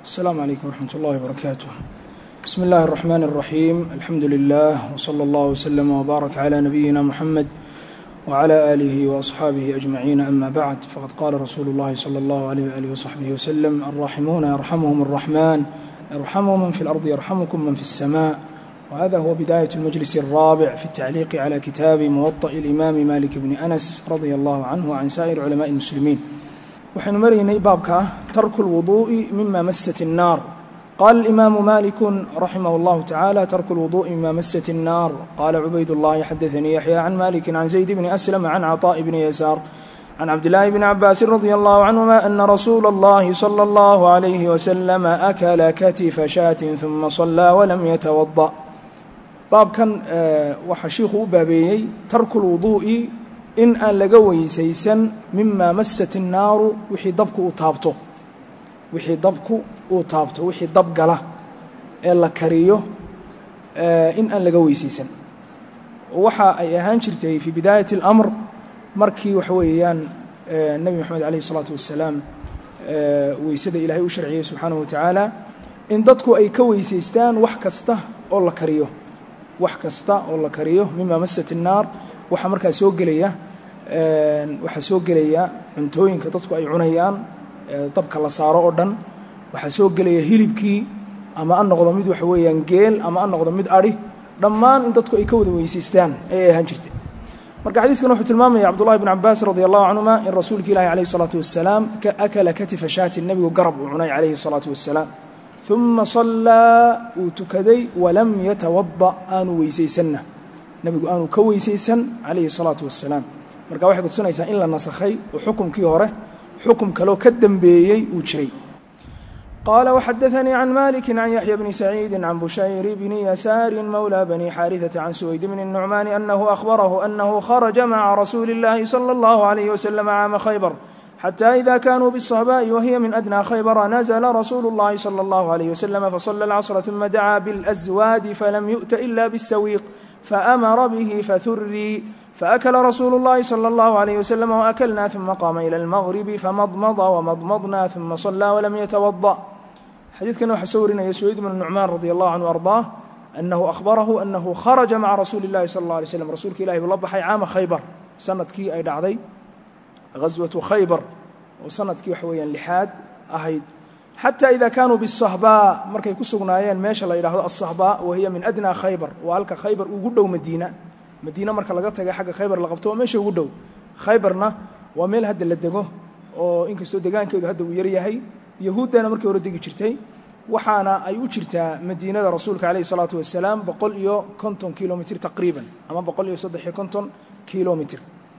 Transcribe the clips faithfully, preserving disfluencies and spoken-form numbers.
السلام عليكم ورحمة الله وبركاته. بسم الله الرحمن الرحيم. الحمد لله وصلى الله وسلم وبارك على نبينا محمد وعلى آله وأصحابه أجمعين. أما بعد، فقد قال رسول الله صلى الله عليه وآله وصحبه وسلم: الراحمون يرحمهم الرحمن يرحمهم من في الأرض يرحمكم من في السماء. وهذا هو بداية المجلس الرابع في التعليق على كتاب موطأ الإمام مالك بن أنس رضي الله عنه وعن سائر علماء المسلمين. وحين مريني بابك ترك الوضوء مما مست النار. قال الإمام مالك رحمه الله تعالى: ترك الوضوء مما مست النار. قال عبيد الله: حدثني يحيى عن مالك عن زيد بن أسلم عن عطاء بن يسار عن عبد الله بن عباس رضي الله عنهما أن رسول الله صلى الله عليه وسلم أكل كتف شاة ثم صلى ولم يتوضأ. باب كان وحشيخ بابيي ترك الوضوء in aan laga weysaysan mima massat الnaaru wixii dabku uu taabto wixii dabku uu taabto wixii dab gala ee la kariyo in aan laga weysaysan. waxa ay ahaan jirtay fi bidaayati al-amr markii wax weeyaan nabi maxamed alayhi salaatu wassalaam weysada ilaahay u sharciyay subhanahu wa ta'ala in dadku ay ka weysaystaan wax kasta oo la kariyo wax kasta oo la kariyo mima massat الnaar. waxa markaa soo gelaya een waxa soo gelaya cuntooyinka dadku ay cunayaan dabka la saaro oo dhan. waxa soo gelaya hilibkii ama aan noqdo mid wax weeyaan geel ama aan noqdo mid ari, dhammaan in dadku ay ka wada weysiistaan ay ahaan jirtay. marka xadiiskan wuxuu tilmaamaya Abdullah ibn Abbas radiyallahu anhuma in rasuulka Ilaahi alayhi salatu wassalaam ka akala katifa shaati nabigu garab u cunay alayhi salatu wassalaam thumma salla utukaday wa lam yatawadda aanu weysaysanna nabigu aanu ka weysaysan alayhi salatu wassalaam. marka waxay ku tusinaysaa in la nasakhay oo xukumkii hore xukum kale ka dambeeyay uu jiray. قال: وحدثني عن مالك عن يحيى بن سعيد عن بشير بن يسار مولى بني حارثة عن سويد بن النعمان أنه أخبره أنه خرج مع رسول الله صلى الله عليه وسلم عام خيبر حتى إذا كانوا بالصهباء وهي من أدنى خيبر نزل رسول الله صلى الله عليه وسلم فصلى العصر ثم دعا بالأزواد فلم يؤت إلا بالسويق فأمر به فثري فأكل رسول الله صلى الله عليه وسلم وأكلنا ثم قام إلى المغرب فمضمض ومضمضنا ثم صلى ولم يتوضأ. حديث كان حسورنا يسويد من النعمان رضي الله عنه وأرضاه أنه أخبره أنه خرج مع رسول الله صلى الله عليه وسلم رسولك إلهي بالله عام خيبر سنة كي أي دعضي غزوة خيبر وسنة كي حويا لحاد أهيد حتى إذا كانوا بالصهباء مركي كسغنايان ماشى الله يراهdo الصهباء وهي من أدنى خيبر وهلك خيبر ugu dhow Madiina Madiina marka laga tago xagga Khaybar la qabto meesha ugu dhow Khaybarna waa meel hadda la dego oo inkastoo deegaankeedu hadda uu yar yahay yahuudana markii hore degi jirtay waxaana ay u jirtaa Madiinada rasuulka Kaleey salaatu wassalaam boqol iyo konton kilomitir taqriiban ama boqol iyo saddex iyo konton kilomitir.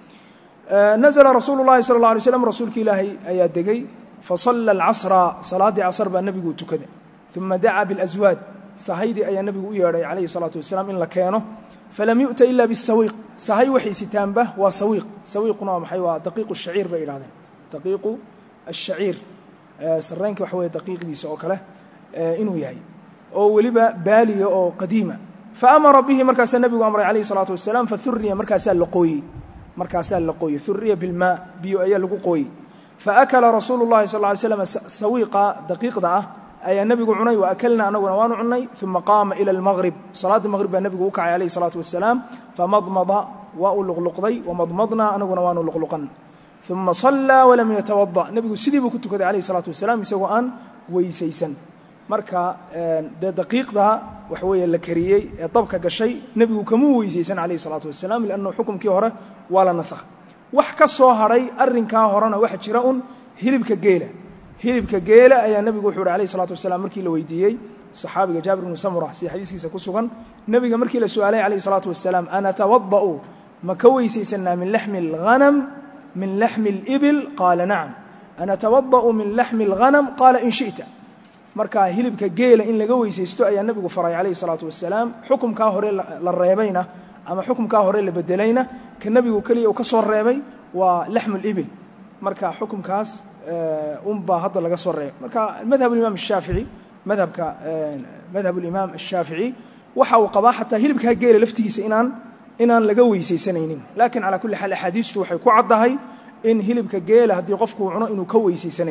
نزل رسول الله صلى الله عليه وسلم رسولك إلهي ayaa degay فصلى العصر صلاة عصر بالنبي تكده ثم دعا بالأزواد صهيدي أي النبي يرى عليه الصلاة والسلام إن لكانه فلم يؤت إلا بالسويق صهي وحي ستان به وسويق سويقنا محيوا دقيق الشعير بين هذا دقيق الشعير سرينك وحوي دقيق دي سوكله إنه يهي أو ولبا بالي أو قديمة فأمر به مركز النبي أمر عليه الصلاة والسلام فثري مركز اللقوي مركز اللقوي ثري بالماء بيو أي لقوي فأكل رسول الله صلى الله عليه وسلم سويقة دقيق دعه أي النبي عني وأكلنا أنا ونوان عني ثم قام إلى المغرب صلاة المغرب النبي وقع عليه الصلاة والسلام فمضمض وألغلقضي ومضمضنا أنا ونوان لغلقا ثم صلى ولم يتوضأ النبي سيدي بكنت كذا عليه الصلاة والسلام يسوى أن ويسيسن مركا دقيق ده وحوي الكريي طبقة كشيء نبي كمو ويسيسن عليه الصلاة والسلام لأنه حكم كيهره ولا نسخ wax ka soo haray arrinka horena waxa jira un hilibka geela hilibka geela ayaa nabigu wuxuu alayhi salaatu wasalaam markii la weydiiyay saxaabiga Jaabir ibn Samurah si xadiiskiisa ku sugan nabiga markii la su'aalay alayhi salaatu wasalaam ana tawadda'u ma ka weysaysanaa min lahmi al-ghanam min lahmi al-ibil qala na'am ana tawadda'u min lahmi al-ghanam qala in shi'ta. marka hilibka geela in laga weysaysto ayaa nabigu faray alayhi salaatu wasalaam xukumka hore la reebayna ama xukumka hore la bedelayna ka nabigu kaliya uu ka soo reebay waa lahmul ibil. marka xukumkaas um ba hadda laga soo reebay. marka madhab al-imam ash-shafi'i madhabka madhab al-imam ash-shafi'i waxa uu qabaa hatta hilibka geela laftiisa inaan inaan laga weysaysanaynin. laakiin ala kulli hal ahadiistu waxay ku cadahay in hilibka geela hadii qofku cuno inuu ka weysaysanayo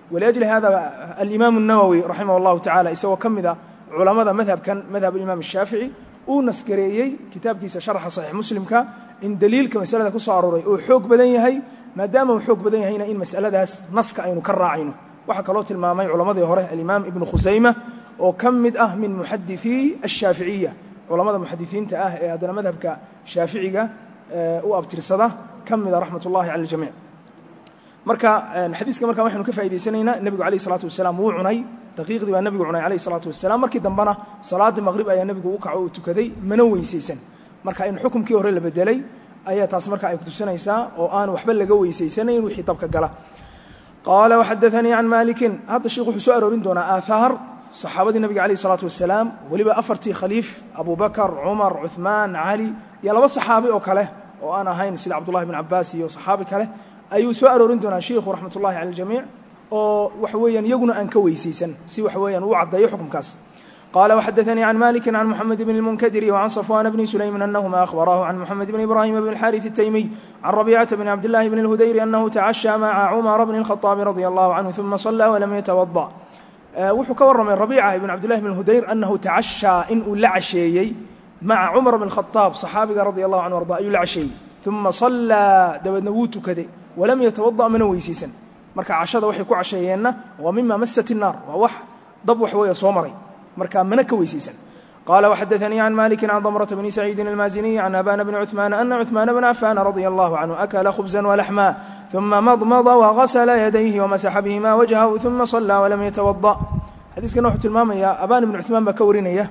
ولأجل هذا الإمام النووي رحمه الله تعالى إسوا كمذا علماء مذهب كان مذهب الإمام الشافعي ونسكريي كتاب كيس شرح صحيح مسلم كا إن دليل كمسألة كصاروري وحوق بدني هي ما دام وحوق بدني هنا إن مسألة داس نسك عينه كرع عينه وحكى لوت المامي علماء هره الإمام ابن خزيمة وكمد أه من محدثي الشافعية علماء المحدثين تأه هذا مذهب كشافعي وأبتر الصدى كمد رحمة الله على الجميع مركا حديثك مركا waxaanu ka faa'iideysanayna nabigu kaleey salaatu wasalaam wuu cunay daqiiqdii baa nabigu cunay kaleey salaatu wasalaam markii dambana salaada maghrib ayaa nabigu u kaco oo tukaday mana weysaysan marka in xukumkii hore la bedelay ayaa taas marka ay ku tusinaysaa oo aan waxba laga weysaysaneyn wixii dabka gala qala wahadathani an malik hada sheekhu wuxuu soo aroorin doonaa aathar saxaabadii nabiga kaleey salaatu wasalaam waliba afartii khaliif Abu Bakar Umar Uthman Ali ya laba saxaabi oo kale oo aan ahayn sida Abdullah ibn Abbas iyo saxaabi kale ayuu soo aroorin doonaa sheekhu raxmatullaahi cala aljamiic oo wax weeyaan iyaguna aan ka weysaysan si wax weeyaan uu cadeeyo xukunkaas qaala waxadathani an malik an muhammad ibn al-munkadir wa an safwan ibn sulaym annahuma akhbarahu an muhammad ibn ibrahim ibn al-harith at-taymi an rabi'ah ibn abdullah ibn al-hudayr annahu ta'asha ma'a umar ibn al-khattab radiyallahu anhu thumma salla wa lam yatawadda wuxuu ka waramay rabi'ah ibn abdullah ibn al-hudayr annahu ta'asha in uu la casheeyay ma'a umar ibn al-khattab saxaabiga radiyallahu anhu warda ayuu la casheeyay thumma salla dabadna wuu tukaday ولم يتوضأ من ويسيسا مركا عشادة وحي كو عشيينا ومما مست النار ووح ضب وحوية صومري مركا منك ويسيسا قال وحدثني عن مالك عن ضمرة بن سعيد المازني عن أبان بن عثمان أن عثمان بن عفان رضي الله عنه أكل خبزا ولحما ثم مضمض وغسل يديه ومسح بهما وجهه ثم صلى ولم يتوضأ حديث كان وحد الماما يا أبان بن عثمان بكورينية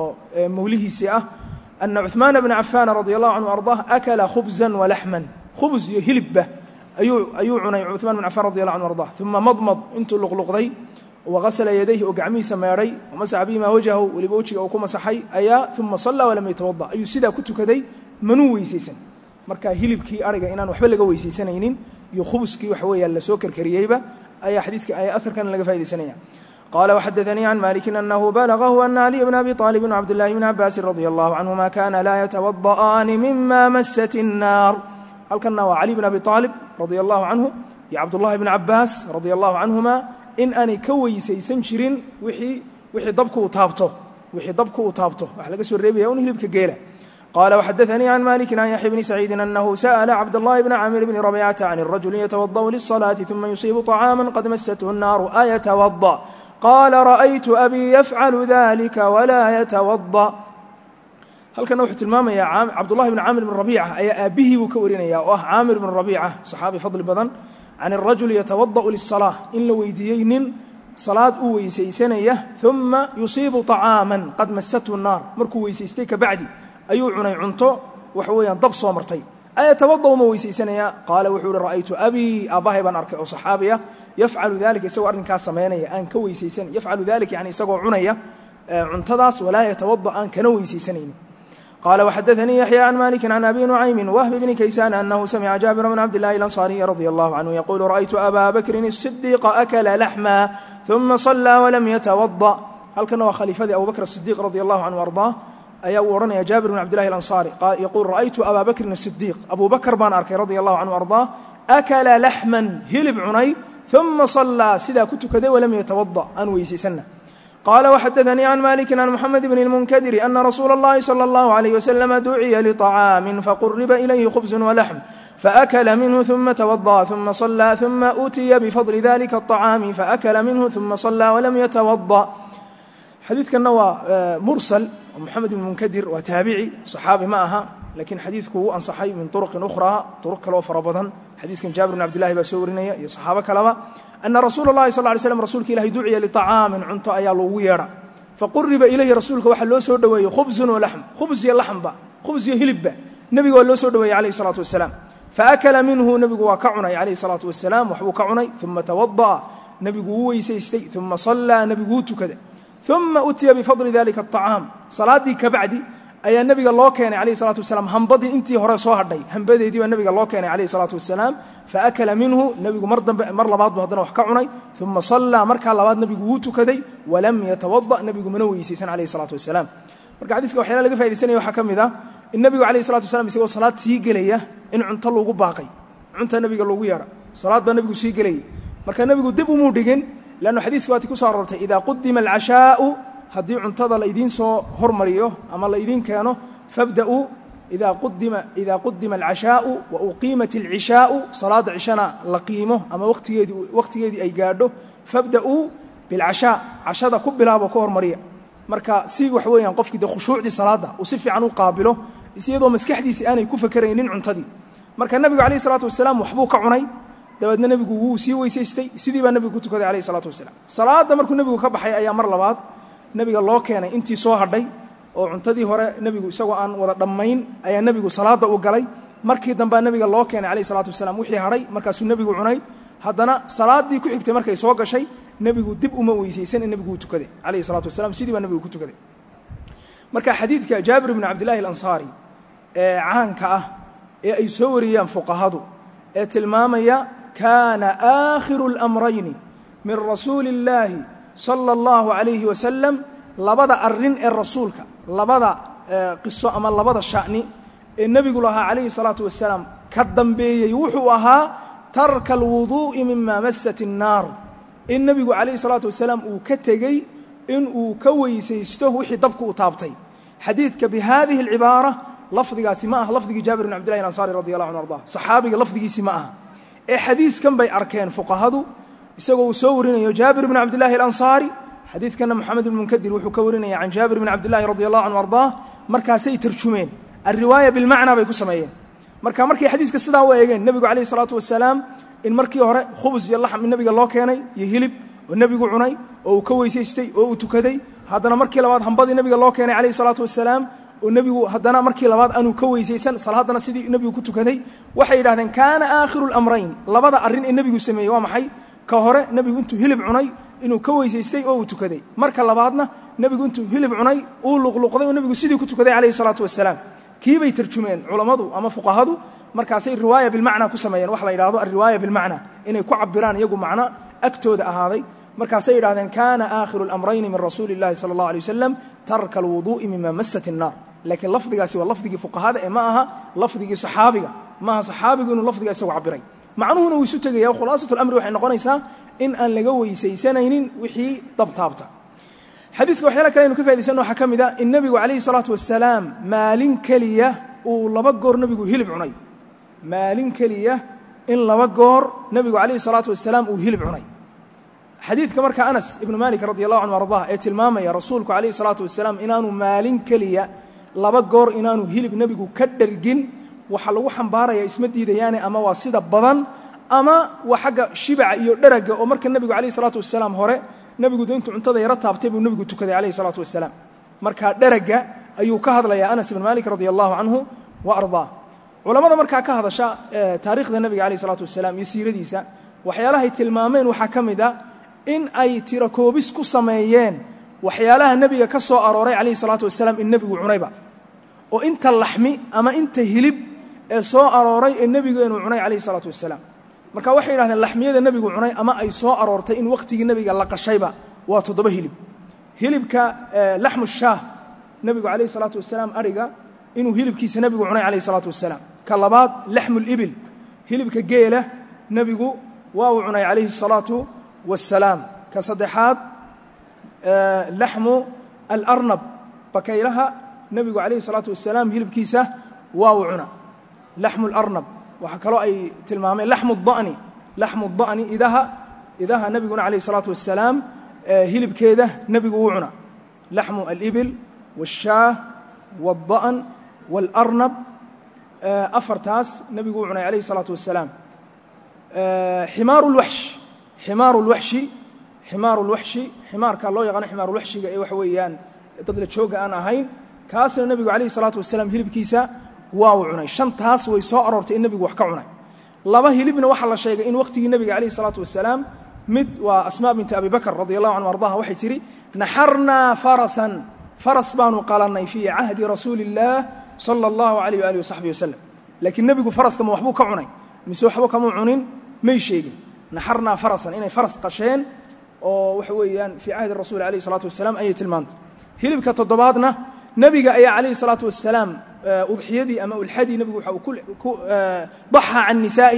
وموليه سيئة أن عثمان بن عفان رضي الله عنه وأرضاه أكل خبزا ولحما خبز يهلب به أيو أيو عني عثمان بن عفان رضي الله عنه وارضاه ثم مضمض انتو لغلغضي وغسل يديه وقعمي سماري ومسح بما وجهه ولبوجهه أو كما صحي أيا ثم صلى ولم يتوضأ أيو سيدا كنت كذي منو ويسيسن مركا هلبكي أرجع إنان وحبل لقى ويسيسنين يخبزكي وحوي اللي سوكر كرييبة أي حديثك أي أثر كان لقى فايدة سنية قال وحدثني عن مالك أنه بلغه أن علي بن أبي طالب وعبد الله بن عباس رضي الله عنهما كان لا يتوضأان مما مست النار هل كان علي بن أبي طالب رضي الله عنه يا عبد الله بن عباس رضي الله عنهما إن أنا كوي سيسن شرين وحي وحي ضبكه وطابته وحي ضبكه وطابته وحلقة سوريبيا ونهلبك جيلة قال وحدثني عن مالك عن يحيى بن سعيد أنه سأل عبد الله بن عامر بن ربيعة عن الرجل يتوضأ للصلاة ثم يصيب طعاما قد مسته النار أيتوضأ قال رأيت أبي يفعل ذلك ولا يتوضأ هل كان وحد الماما يا عام عبد الله بن عامر بن ربيعة أي أبيه وكورين يا أه عامر بن ربيعة صحابي فضل بدن عن الرجل يتوضأ للصلاة إن لو يدين صلاة ويسيسنية ثم يصيب طعاما قد مسته النار مركو ويسيستيك بعدي أيو عني عنتو وحويا ضب صومرتي أي توضأ ما ويسيسنية قال وحول رأيت أبي أباه بن أركع صحابية يفعل ذلك يسوى أرن كاسمينية أن كويسيسن يفعل ذلك يعني يسوى عنية عنتداس ولا يتوضأ أن كنويسيسنين قال وحدثني يحيى عن مالك عن أبي نعيم وهب بن كيسان أنه سمع جابر بن عبد الله الأنصاري رضي الله عنه يقول رأيت أبا بكر الصديق أكل لحما ثم صلى ولم يتوضأ هل كان خليفة أبو بكر الصديق رضي الله عنه وارضاه أي ورنا يا جابر بن عبد الله الأنصاري يقول رأيت أبا بكر الصديق أبو بكر بن أركي رضي الله عنه وارضاه أكل لحما هلب عني ثم صلى سدا كنت كذا ولم يتوضأ أنويسي سنة قال وحدثني عن مالك عن محمد بن المنكدر أن رسول الله صلى الله عليه وسلم دعي لطعام فقرب إليه خبز ولحم فأكل منه ثم توضأ ثم صلى ثم أتي بفضل ذلك الطعام فأكل منه ثم صلى ولم يتوضأ حديث كان مرسل ومحمد بن المنكدر وتابعي صحابي معها لكن حديثك هو أن صحي من طرق أخرى طرق كلو فربضا حديث كان جابر بن عبد الله بسورينيا يا صحابة كلامه أن رسول الله صلى الله عليه وسلم رسولك إلهي دعي لطعام عنت أيا لويرا فقرب إليه رسولك وحل له سود وي خبز ولحم خبز يا لحم با خبز يا هلب نبي قال له سود وي عليه الصلاة والسلام فأكل منه نبي وكعني عليه الصلاة والسلام وحبو كعني ثم توضأ نبي ويسيستي ثم صلى نبي كذا ثم أتي بفضل ذلك الطعام صلاة دي كبعدي أي النبي الله كان عليه الصلاة والسلام همبدي أنتي هرا صهردي همبدي دي النبي الله كان عليه الصلاة والسلام فأكل منه نبي مر مر لبعض بهدنا وحكعني ثم صلى مركع لبعض نبي جوتو كذي ولم يتوضأ نبي منوي سيسن عليه الصلاة والسلام مركع حديث وحيلا لقى في سنة وحكم ذا النبي عليه الصلاة والسلام يسوي صلاة سيجلية إن عنت الله باقي عنت النبي قال له ويرا صلاة بالنبي سيجلية marka nabigu dib umuu dhigin laanna xadiiska waati ku soo aroortay idaa qudima alcashaa'u haddii cuntada la idiin soo hormariyo ama la idiin keeno fabda'uu idaa qudima idaa qudima alcashaa'u wa uqiimat alcishaa'u salaada cishana la qiimo ama waqtigeedii waqtigeedii ay gaadho fabda'uu bilcashaa cashada ku bilaabo ka hormariya marka si wax weeyaan qofkii de khushuucdii salaada uu si fiican u qaabilo iyadoo maskaxdiisa aanay ku fakaraynin cuntadii marka nabigu calayhi salaatu wasalaam waxbuu ka cunay dabeedna nabigu wuu sii weysaystay sidii baa nabigu ku tukaday calayhi salaatu wasalaam salaada markuu nabigu ka baxay ayaa mar labaad nabiga loo keenay intii soo hadhay oo cuntadii hore nabigu isagoo aan wada dhammayn ayaa nabigu salaada u galay markii dambe nabiga loo keenay calayhi salaatu wasalaam wixii hadhay markaasuu nabigu cunay haddana salaadii ku xigtay markay soo gashay nabigu dib uma weysaysan in nabigu tukaday calayhi salaatu wasalaam sidii baa nabigu ku tukaday marka xadiidka jaabir ibn cabdillahi al-ansaari ee caanka ah ee ay soo wariyaan fuqahadu ee tilmaamaya kaana aakhiru al-amrayni min rasuuli illaahi sala allahu calayhi wasalam labada arrin ee rasuulka labada qiso ama labada sha'ni ee nebigu lahaa calayhi salaatu wasalaam ka dambeeyey wuxuu ahaa tarka alwuduu'i mima massat innaar in nebigu calayhi salaatu wasalaam uu ka tegey in uu ka weysaysto wixii dabku u taabtay xadiidka bi haadihi alcibaara lafdigaasi ma aha lafdigii jaabir ibn cabdillahi al-ansaari radiyallahu anhu ardaa saxaabiga lafdigiisi ma aha ee xadiiskan bay arkeen fuqahadu isagoo uu soo warinayo jaabir ibn cabdillahi al-ansaari xadiidkana moxamed ibn munkadir wuxuu ka warinaya can jaabir ibn cabdillahi radiyallahu anhu ardaa markaasay tarjumeen alriwaaya bilmacnaa bay ku sameeyeen marka markay xadiiska sidaa u eegeen nebigu calayhi salaatu wasalaam in markii hore khubus iyo laxm nabiga loo keenay iyo hilib oo nebigu cunay oo uu ka weysaystay oo uu tukaday haddana markii labaad hambadii nabiga loo keenay calayhi salaatu wasalaam oo nebigu haddana markii labaad aanuu ka weysaysan salaadana sidii nebigu ku tukaday waxay yidhahdeen kaana aakhiru lamrayn labada arrin ee nebigu sameeyey waa maxay ka hore nebigu intuu hilib cunay inuu ka weysaystay oo uu tukaday marka labaadna nebigu intuu hilib cunay uu luqluqday oo nebigu sidii ku tukaday calayhi salaatu wasalaam kii bay tarjumeen culammadu ama fuqahadu markaasay riwaaya bilmacnaa ku sameeyeen wax la yidhahdo alriwaaya bilmacnaa inay ku cabiraan iyagu macno agtooda ahaaday markaasay yidhahdeen kaana aakhiru alamrayni min rasuuli illahi sala allahu alay wasalam tarka alwuduu'i mima massat innaar laakiin lafdigaasi waa lafdigii fuqahada ee ma aha lafdigii saxaabiga ma aha saxaabigu inuu lafdiga isagu cabiray macnuhuna wuu isu tegaya khulaasatu lamri waxay noqonaysaa in aan laga weysaysanaynin wixii dabtaabta xadiiska waxyaala kale aynu ka faa'idaysanno waxaa ka mid a in nebigu calayhi salaatu wasalaam maalin keliya uu laba goor nebigu hilib cunay maalin keliya in laba goor nebigu calayhi salaatu wasalaam uu hilib cunay xadiidka marka anas ibnu malik radi allahu canhu ardah ee tilmaamaya rasuulku calayhi salaatu wasalaam inaanu maalin keliya laba goor inaanu hilib nebigu ka dhergin waxaa lagu xambaaraya isma diidayaane ama waa sida badan ama waa xagga shibaca iyo dheraga oo marka nebigu calayhi salaatu wasalaam hore nebigu de intuu cuntada yaro taabtay buu nebigu tukaday calayhi salaatu wasalaam marka dheraga ayuu ka hadlayaa anas ibn malik radi allahu canhu wa ardaa culammada markaa ka hadasha taariikhda nebiga calayhi salaatu wasalaam iyo siiradiisa waxyaalahay tilmaameen waxaa ka mid a in ay tiro koobis ku sameeyeen waxyaalaha nebiga ka soo arooray calayhi salaatu wasalaam in nebigu cunayba oo inta laxmi ama inta hilib ee soo arooray ee nebigu inuu cunay calayhi salaatu wasalaam marka waxay yidhahdeen laxmiyada nebigu cunay ama ay soo aroortay in wakhtigii nebiga la qashayba waa toddoba hilib hilibka laxmu shaah nebigu calayhi salaatu wasalaam ariga inuu hilibkiisa nebigu cunay calayhi salaatu wasalaam ka labaad laxmu libil hilibka geela nebigu waa uu cunay calayhi salaatu wasalaam ka saddexaad laxmu alarnab bakaylaha nebigu calayhi salaatu wasalaam hilibkiisa waa uu cuna laxmu alarnab waxaa kaloo ay tilmaameen laxmu da'ni laxmu da'ni idaha idaha nebiguna calayhi salaatu wasalaam hilibkeeda nebigu wuu cuna laxmu alibil waashaah waalda'an waalarnab afartaas nebigu wuu cunay calayhi salaatu wasalaam ximaaru lwaxsh ximaaru lwaxshi ximaaru lwaxshi ximaarka loo yaqaano ximaaru lwaxshiga ee waxa weeyaan dad la jooga aan ahayn kaasna nebigu calayhi salaatu wasalaam hilibkiisa waa uu cunay shantaas way soo aroortay in nebigu wax ka cunay laba hilibna waxaa la sheegay in wakhtigii nebiga calayhi salaatu wasalaam mid waa asmaa binti abi bakr radi allahu canhu ardaha waxay tidhi naxarnaa farasan faras baanu qalannay fii cahdi rasuuli illaah sala allahu alayh waalihi wasaxbihi wasalam laakiin nebigu faraska ma waxbuu ka cunay mise waxba kamuu cunin may sheegin naxarnaa farasan inay faras qasheen oo waxa weeyaan fii cahdi rasuuli alayhi salaatu wasalaam ayay tilmaantay hilibka toddobaadna nebiga ayaa calayhi salaatu wasalaam udxiyadii ama ulxadii nebigu waxa uu ku daxaa can nisaa'ihi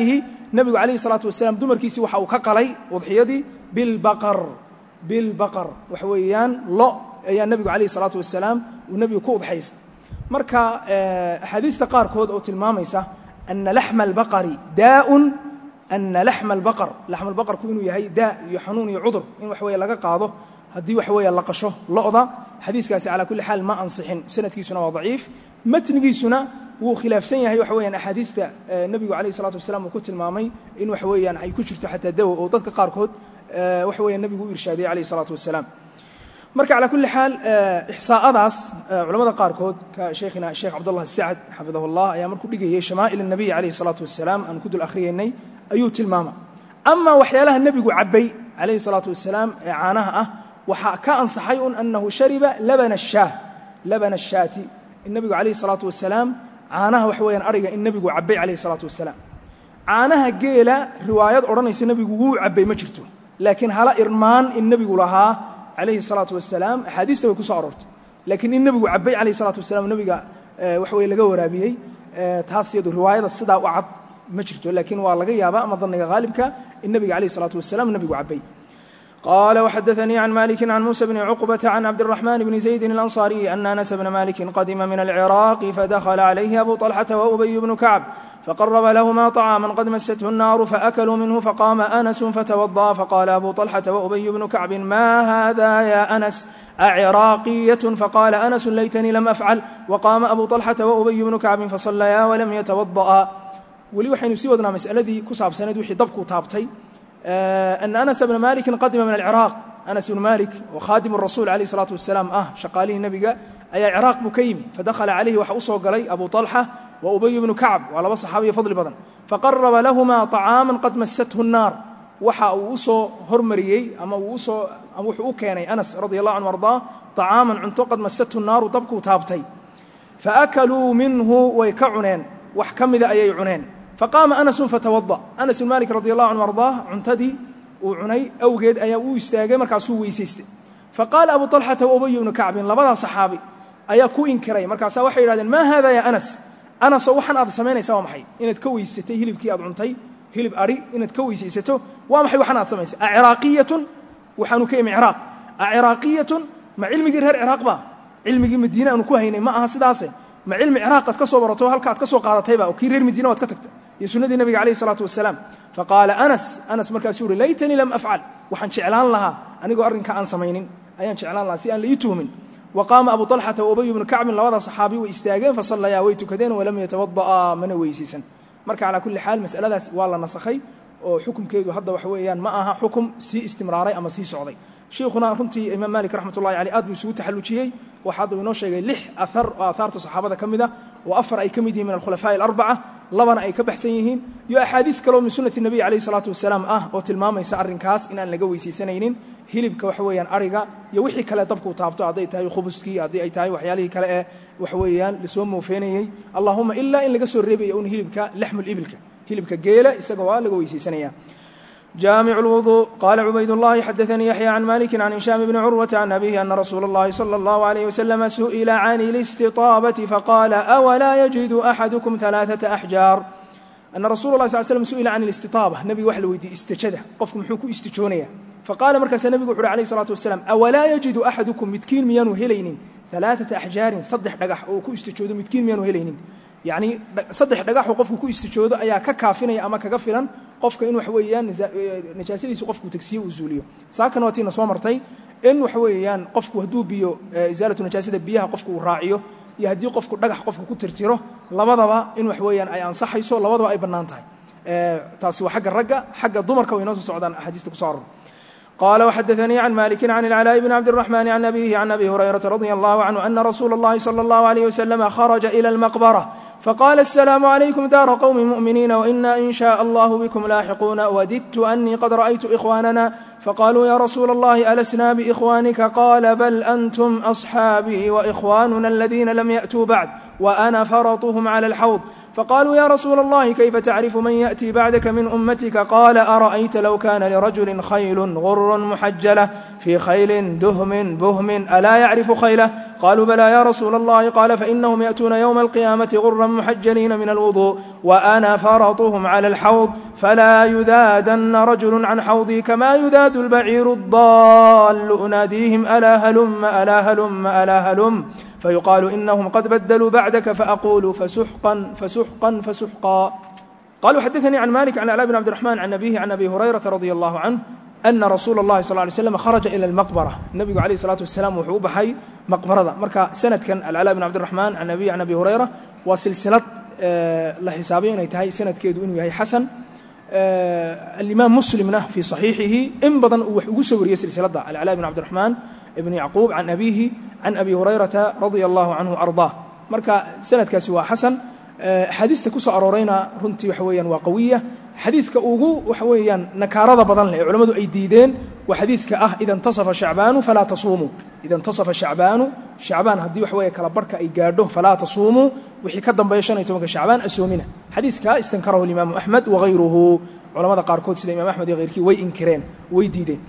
nebigu calayhi salaatu wasalaam dumarkiisii waxa uu ka qalay udxiyadii bilbaqar bilbaqar waxa weeyaan lo ayaa nebigu calayhi salaatu wasalaam uu nebigu ku udxaystay marka axaadiista qaarkood oo tilmaamaysa ana laxma albaqari daa'un ana laxma albaqar laxma albaqarku inuu yahay daa iyo xanuun iyo cudur in wax weeye laga qaado haddii wax weeye la qasho lo'da xadiiskaasi calaa kulli xaal ma ansixin sanadkiisuna waa daciif matnigiisuna wuu khilaafsan yahay waxa weeyaan axaadiista nebigu calayhi salaatu wasalaam uu ku tilmaamay in waxa weeyaan ay ku jirto xataa dawo oo dadka qaarkood waxa weeyaan nebigu u irshaadiyey calayhi salaatu wasalaam marka calaa kulli xaal ixsaa'adaas culamada qaarkood ka sheikhina sheekh cabdullah asacad xafidahu allah ayaa markuu dhigayey shamaa'il الnabiy calayhi salaatu wasalaam aan ku dul akhriyaynay ayuu tilmaama ama waxyaalaha nebigu cabbay calayhi salaatu wasalaam ee caanaha ah waxaa ka ansaxay un annahu shariba labana ashaah labana ashaati in nebigu calayhi salaatu wasalaam caanaha waxa weeyaan ariga in nebigu cabbay calayhi salaatu wasalaam caanaha geela riwaayad odhanaysa nebigu wuu cabbay ma jirto laakiin hala irmaan in nebigu lahaa calayhi salaatu wasalaam axaadiista way ku soo aroortay laakiin in nebigu cabbay calayhi salaatu wasalaam nebiga waxa weye laga waraabiyey taas iyadu riwaayada sidaa u cad ma jirto laakiin waa laga yaabaa ama danniga haalibka in nebiga calayhi salaatu wasalaam nebigu cabbay قال وحدثني عن مالك عن موسى بن عقبة عن عبد الرحمن بن زيد الأنصاري أن أنس بن مالك قدم من العراق فدخل عليه أبو طلحة وأبي بن كعب فقرب لهما طعاما قد مسته النار فأكلوا منه فقام أنس فتوضأ فقال أبو طلحة وأبي بن كعب ما هذا يا أنس أعراقية فقال أنس ليتني لم أفعل وقام أبو طلحة وأبي بن كعب فصليا ولم يتوضأ ولي وحين سيودنا مسألة دي كساب سند وحي ضبك وطابتي أن أنس بن مالك قدم من العراق أنس بن مالك وخادم الرسول عليه الصلاة والسلام أه شقاليه النبي أي عراق مكيم فدخل عليه وحوصه قلي أبو طلحة وأبي بن كعب وعلى صحابي فضل بدن فقرب لهما طعاما قد مسته النار وحا وصو هرمريي أما وصو أما وحو كاني أنس رضي الله عنه وارضاه طعاما عنتو قد مسته النار وطبكو تابتي فأكلوا منه ويكعنين وحكم ذا أي عنين فقام أنس فتوضأ أنس بن مالك رضي الله عنه وارضاه عنتدي وعني أوجد أي ويستاجي مركاسو ويسيست فقال أبو طلحة وأبي بن كعب لبدا صحابي أي كو إنكري مركاسا وحي يرادين ما هذا يا أنس أنس وحن أض سميني سوا محي إن تكوي ستي هلب كي أض عنتي هلب أري إن تكوي سيستو ومحي وحن أض سميني عراقية وحنو كيم عراق عراقية مع علم غير عراق با علم غير مدينة أنو كوهيني ما أها سداسة مع علم عراق قد كسو برتو هل قد كسو قادتي با وكي رير مدينة واد كتكت يسنة النبي عليه الصلاة والسلام فقال أنس أنس مركز سوري ليتني لم أفعل وحن شعلان لها أنا قو أرنك عن سمينين أيان شعلان لها سيان ليتومن وقام أبو طلحة وأبي بن كعب لوضع صحابي وإستاجين فصلى يا ويت كدين ولم يتوضأ من ويسيسا مركز على كل حال مسألة ذا والله نسخي وحكم كيدو هذا وحويان معها حكم سي استمراري أما سي سعودي شيخنا رمتي إمام مالك رحمة الله عليه آدم يسوي تحلوشيي وحاضر ينوشي لح أثر آثار صحابة كمدة وأفر أي كمدي من الخلفاء الأربعة لبنا أي كبحسينهن يو أحاديث كلام من سنة النبي عليه الصلاة والسلام أه وتلمام يسعر كاس إن أن لجوي سنين هلب كوحويان أرجع يوحي كلا طبقوا طابتوا عضي تاي خبزكي عضي أي تاي وحياله كلا وحويان لسوم وفيني اللهم إلا إن لجسوا الربي يون هلب كلحم الإبل هلب كجيلة يسقوا لجوي سنية جامع الوضوء قال عبيد الله حدثني يحيى عن مالك عن هشام بن عروة عن أبيه أن رسول الله صلى الله عليه وسلم سئل عن الاستطابة فقال أولا يجد أحدكم ثلاثة أحجار أن رسول الله صلى الله عليه وسلم سئل عن الاستطابة نبي وحلويدي استجده قفكم حكو استجونية فقال مركز النبي عليه الصلاة والسلام أولا يجد أحدكم متكين ميانو هلين ثلاثة أحجار صدح دقح أو كو استجوده متكين ميانو هلين يعني صدح دقح وقفكو كو استجوده أيا ككافين أما كغفلا qofka in wax weeyaan najaasadiisu qofku tagsiyo u zuuliyo saakan watina soo martay in wax weeyaan qofku haduu biyo izaalatu najaasada biyaha qofku uu raaciyo iyo hadii qofku dhagax qofku ku tirtiro labadaba in wax weeyaan ay ansaxayso labadaba ay banaan tahay ee taasi waa xagga ragga xagga dumarka way noo soo socdaan ahadiista ku soo aroor قال وحدثني عن مالك عن العلاء بن عبد الرحمن عن أبيه عن أبي هريرة رضي الله عنه أن رسول الله صلى الله عليه وسلم خرج إلى المقبرة فقال السلام عليكم دار قوم مؤمنين وإنا إن شاء الله بكم لاحقون وددت أني قد رأيت إخواننا فقالوا يا رسول الله ألسنا بإخوانك قال بل أنتم أصحابي وإخواننا الذين لم يأتوا بعد وأنا فرطهم على الحوض فقالوا يا رسول الله كيف تعرف من يأتي بعدك من أمتك؟ قال أرأيت لو كان لرجل خيل غر محجلة في خيل دهم بهم ألا يعرف خيله؟ قالوا بلى يا رسول الله. قال فإنهم يأتون يوم القيامة غرا محجلين من الوضوء وأنا فرطهم على الحوض فلا يذادن رجل عن حوضي كما يذاد البعير الضال أناديهم ألا هلم ألا هلم ألا هلم فيقال إنهم قد بدلوا بعدك فأقول فسحقا فسحقا فسحقا. قالوا حدثني عن مالك عن علاء بن عبد الرحمن عن أبيه عن أبي هريرة رضي الله عنه أن رسول الله صلى الله عليه وسلم خرج إلى المقبرة. النبي عليه الصلاة والسلام وحو بحي مقبرة مركا سند كان العلاء بن عبد الرحمن عن أبيه عن أبي هريرة وسلسلة آه لحسابين يتهي سند كيدو إنه هي حسن. آه الإمام مسلم في صحيحه انبضا وحقوسوري سلسلة العلاء بن عبد الرحمن ابن يعقوب عن أبيه عن أبي هريرة رضي الله عنه أرضاه مركا سند كاسوا حسن. آه حديث كوسا أرورينا رنتي وحويا وقوية حديثك أوجو وحويا نكارض بدن علماء أيديدين وحديثك أه إذا انتصف شعبان فلا تصوموا إذا انتصف شعبان شعبان هدي وحويا كلا بركة أي جارده فلا تصوموا وحي كدم بيشان يتوقع شعبان أسومنا. حديثك استنكره الإمام أحمد وغيره علماء قاركود سيد الإمام أحمد غيره وينكرين ويديدين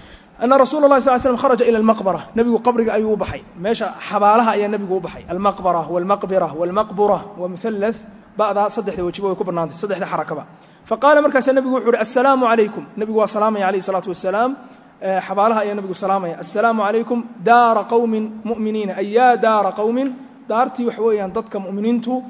أن رسول الله صلى الله عليه وسلم خرج إلى المقبرة. نبي قبرك أيوب حي ماشى حبالها أي نبي بحي المقبرة والمقبرة والمقبرة ومثلث بعضها صدح وجبه وكبرنا صدح حركة. فقال مركز النبي وحور السلام عليكم. النبي وسلامه عليه الصلاة والسلام حبالها أي النبي سلامه السلام عليكم دار قوم مؤمنين أي يا دار قوم دارتي وحويا ضدك مؤمنينتو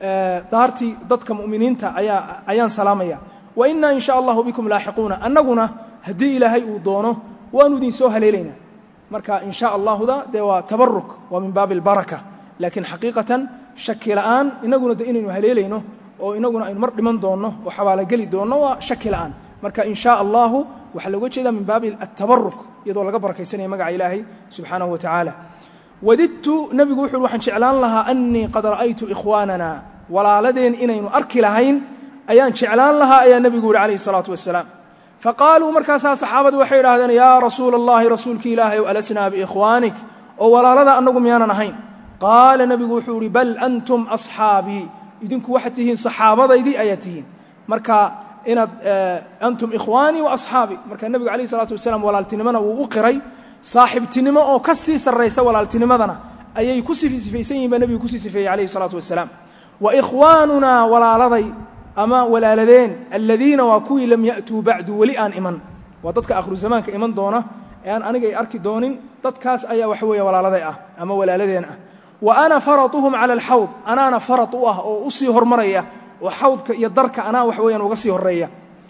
دارتي ضدك مؤمنينتا أيا أيان سلامية وإنا إن شاء الله بكم لاحقون أنقنا هدي إلى هاي ودونه وأندين سوها ليلنا مركا إن شاء الله ذا دوا تبرك ومن باب البركة لكن حقيقة شك الآن إنقنا دينه هليلينه oo inaguna aynu mar dhiman doono oo xawaala gali doono waa shaki la'aan marka insha Allah waxa lagu jeedaa min baabi at-tabarruk iyadoo laga barakaysanay magaca Ilaahay subhanahu wa ta'ala. wadidtu nabigu wuxuu waxaan jeclaan lahaa anni qad ra'aytu ikhwanana walaaladeen inaynu arki lahayn ayaan jeclaan lahaa ayaa nabigu alayhi salatu wasalaam. faqaalu markaas saxaabadu waxay yiraahdeen ya rasuulallahi rasuulki Ilaahay alasna bi ikhwanik oo walaalada anagu miyaanan ahayn. qaala nabigu wuxuu yiri bal antum ashaabi idinku waxaad tihiin saxaabadaydii ayaad tihiin marka inaad antum ikhwaani wa ashaabi marka nabiga alayhi salaatu wasalaam walaaltinimada uu u qiray saaxiibtinimo oo ka sii sarreysa walaaltinimadana ayay ku sifaysan yihiin nabiga ku sifeeyay alayhi salaatu wasalaam. wa ikhwaanuna walaaladay ama walaaladeen alladina wa kuwi lam ya'tu ba'du wali an iman wa dadka akhru zamaanka iman doona aan aniga ay arki doonin dadkaas ayaa wax weeye walaaladay ah ama walaaladeen ah. وأنا فرطهم على الحوض أنا أنا فرط أه أو أصي هرمرية وحوضك يدرك أنا وحويا وقصي هرية.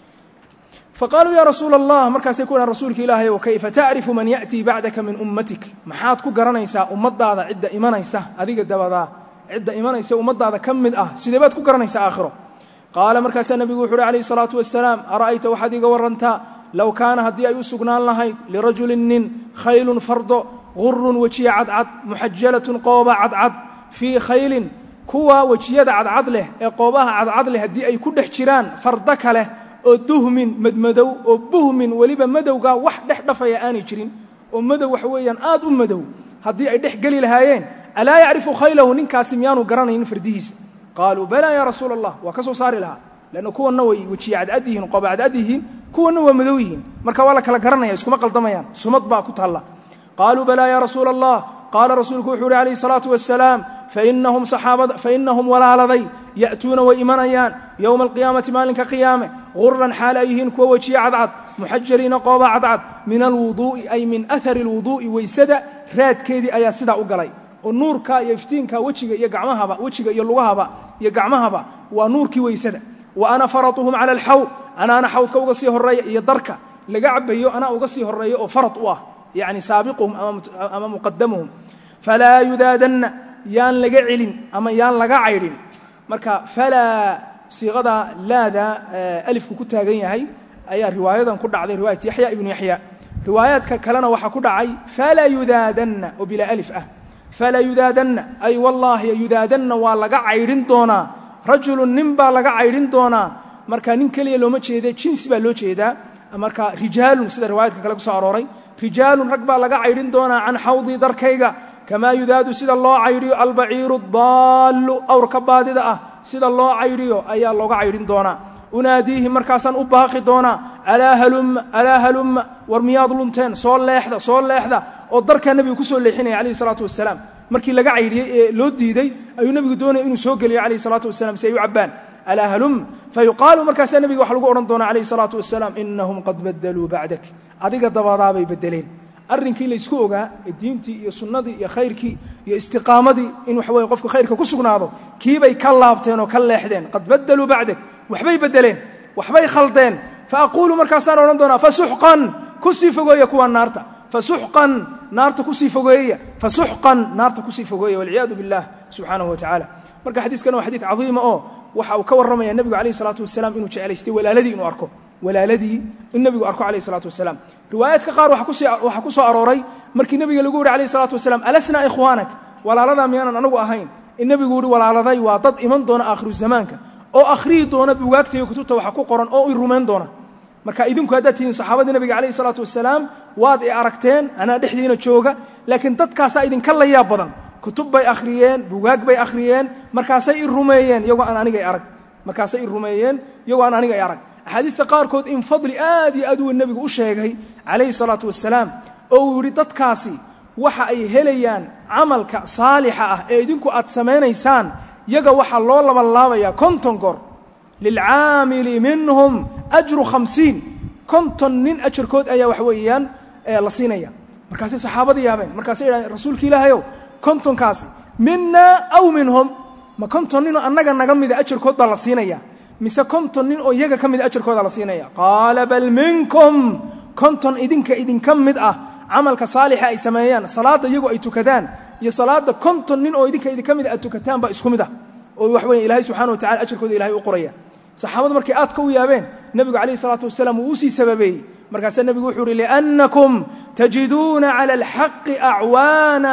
فقالوا يا رسول الله مركز يكون رسولك إلهي وكيف تعرف من يأتي بعدك من أمتك محاتك قرنيسا أمضى هذا عدة إيمانيسا هذيك الدبا عدة إيمانيسا أمضى هذا كم من أه سيدباتك قرنيسا آخره. قال مركز النبي وحوري عليه الصلاة والسلام أرأيت وحدي ورنتا لو كان هدي يسقنا الله لرجل خيل فرض غر وجي عد عد محجلة قوبة عد عد في خيل كوا وجياد عد عد له قوبها عد عد له هدي أي كل حجران فردك له دهم مدمدو وبهم ولبا مدو قا واحد دحدف يا آني جرين ومدو وحويا آد أمدو هدي أي دح قليل هايين ألا يعرف خيله ننكاسميان وقرانين فرديس. قالوا بلى يا رسول الله وكسو صار لها لأنه كوا النوي وجي عد عدهن قوبة عد عدهن كوا النوي مدويهن مركا ولا كلا قرنا يسكو مقل ضميان سمط با كتهلا. قالوا بلى يا رسول الله. قال رسولك وحوري عليه الصلاة والسلام فإنهم صحابة فإنهم ولا لذي يأتون وإيمانيان يوم القيامة مالك قيامة غرا حاليهن كووجي عدعد محجرين قوبا عدعد من الوضوء أي من أثر الوضوء ويسدى راد كيدي أي سدى أقلي النور كا يفتين كا وجهك يقعمها با وجهك يلغها با يقعمها با ونور كي ويسدى. وأنا فرطهم على الحوض أنا أنا حوض كوغسيه الرأي يدرك لقعب بيو أنا أغسيه الرأي وفرط واه يعني سابقهم أمام مقدمهم فلا يذادن يان لقى علم أما يان لقى عيرين مركا فلا صيغة لا ذا ألف كتها جيني هاي أي رواية كنا على رواية يحيى ابن يحيى روايات كلنا وحكنا عي فلا يذادن وبلا ألف أه فلا يذادن أي والله يذادن ولقى عيرين دونا رجل نمبا لقى عيرين دونا مركا ننكلي لو ما تشيده جنس بلو تشيده مركا رجال سيد روايات كلنا صاروري رجال ركبا لقى عيرين دونا عن حوضي دركيغا كما يذاد سيد الله عيري البعير الضال أو ركبادي ده sida loo cayriyo ayaa looga cayrin doonaa unaadiihi markaasaan u baaqi doonaa alaa halumma alaa halumma war miyaad lunteen soo leexda soo leexda oo darkaa nebigu ku soo leexinaya calayhi salaatu wasalaam markii laga cayriyey ee loo diiday ayuu nebigu doonaya inuu soo geliyo calayhi salaatu wasalaam si ay u cabbaan alaa halum fayuqaalu markaasaa nebiga waxa lagu odhan doonaa calayhi salaatu wasalaam innahum qad baddaluu bacdak adiga dabadaabay beddeleen arrinkii laysku ogaa ee diintii iyo sunnadii iyo khayrkii iyo istiqaamadii in waxa weye qofku khayrka ku sugnaado kiibay ka laabteen oo ka leexdeen qad baddaluu bacdak waxbay beddeleen waxbay khaldeen fa aquulu markaasaan odhan doonaa fasuxqan ku sii fogeeya kuwa naarta fasuxqan naarta ku sii fogeeya fasuxqan naarta ku sii fogeeya walciyaadu billah subxaanahu wa tacaala marka xadiiskan waa xadiid cadiima oo waxa uu ka warramaya nebigu calayhi salaatu wasalaam inuu jeclaystay walaaladii inuu arko walaaladii in nebigu arko calayhi salaatu wasalaam riwaayaadka qaar waxaa ku soo arooray markii nebiga lagu yidhi calayhi salaatu wasalaam alasnaa ikhwaanak walaaladaa miyaanan anagu ahayn in nebigu yidhi walaaladay waa dad iman doona aakhiru zamaanka oo akhriyi doona buugaagta iyo kutubta waxa ku qoran oo i rumayn doona marka idinku haddaad tihiin saxaabadii nebiga calayhi salaatu wasalaam waad i aragteen anaa dhexdiina jooga laakiin dadkaasaa idinka la yaab badan kutub bay akhriyeen buugaag bay akhriyeen markaasay i rumeeyeen iyagoo aan anigay arag markaasay i rumeeyeen iyagoo aan anigay arag axaadiista qaarkood in fadli aad iyo aad u weyn nebigu u sheegay calayhi salaatu wasalaam oo uu yidhi dadkaasi waxa ay helayaan camalka saalixa ah ee idinku aad samaynaysaan yaga waxaa loo labanlaabayaa konton goor lilcaamili minhum ajru khamsiin konton nin ajarkood ayaa waxa weeyaan la siinaya markaasay saxaabada yaabeen markaasay yidhahdeen rasuulka ilaahayow kontonkaasi minna aw minhum ma konton ninoo annaga naga mida ajarkood baa la siinaya mise konton nin oo iyaga ka mida ajarkooda la siinaya qaala bal minkum konton idinka idinka mid ah camalka saalixa ay sameeyaan salaadda iyagu ay tukadaan iyo salaadda konton nin oo idinka idinka mid aad tukataan baa isku mid ah oo wax weeye ilaahay subxaana wa tacala ajarkooda ilahay u qoraya saxaabadu markay aad ka u yaabeen nebigu calayhi salaatu wasalaam wuu u sii sababeeyey markaasaa nebigu wuxuu uhi liannakum tajiduuna cala alxaqi acwaana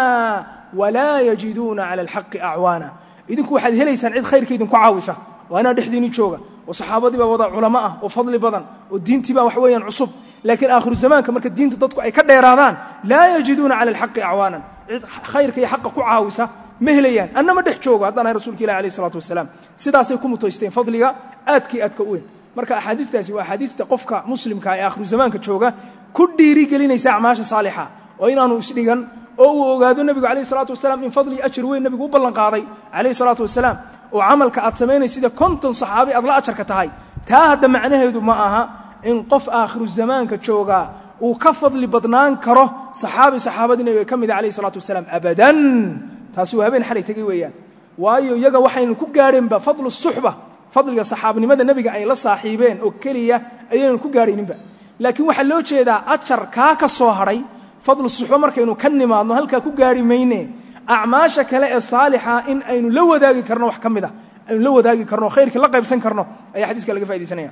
walaa yajiduuna cala alxaqi acwaana idinku waxaad helaysaan cid khayrka idinku caawisa oo anaa dhexdiinii jooga oo saxaabadii baa wada culamo ah oo fadli badan oo diintii baa wax weeyaan cusub laakiin aakhiru zamaanka marka diinta dadku ay ka dheeraadaan laa yajiduuna cala alxaqi acwaanan cid khayrka iyo xaqa ku caawisa ma helayaan annama dhex joogo haddaan ahay rasuulka ilahi alayh isalaatu wasalaam sidaasay ku mutaysteen fadliga aadkii aadka u weyn marka axaadiistaasi waa axaadiista qofka muslimka ee aakhiru zamaanka jooga ku dhiiri gelinaysa acmaasha saalixa oo inaanu isdhigan oo uu ogaado nebigu calayhi salaatu wasalaam in fadli ajar weyn nebigu u ballan qaaday calayhi salaatu wasalaam oo camalka aad samaynaysa sida konton saxaabi aad la ajarka tahay taa hadda macnaheedu ma aha in qof aakhiru zamaanka joogaa uu ka fadli badnaan karo saxaabi saxaabadii nebiga ka mida calayhi salaatu wasalaam abadan taasi waa habeen xalay tegey weeyaan waayo iyaga waxaynu ku gaadheenba fadlu suxba fadliga saxaabnimada nebiga ay la saaxiibeen oo keliya ayaynu ku gaadhayninba laakiin waxaa loo jeedaa ajar kaa ka soo hadhay fadlu suxba markaynu ka nimaadno halkaa ku gaadhi mayne acmaasha kale ee saalixa in aynu la wadaagi karno wax ka mid a aynu la wadaagi karno khayrkii la qaybsan karno ayaa xadiiska laga faa'idaysanaya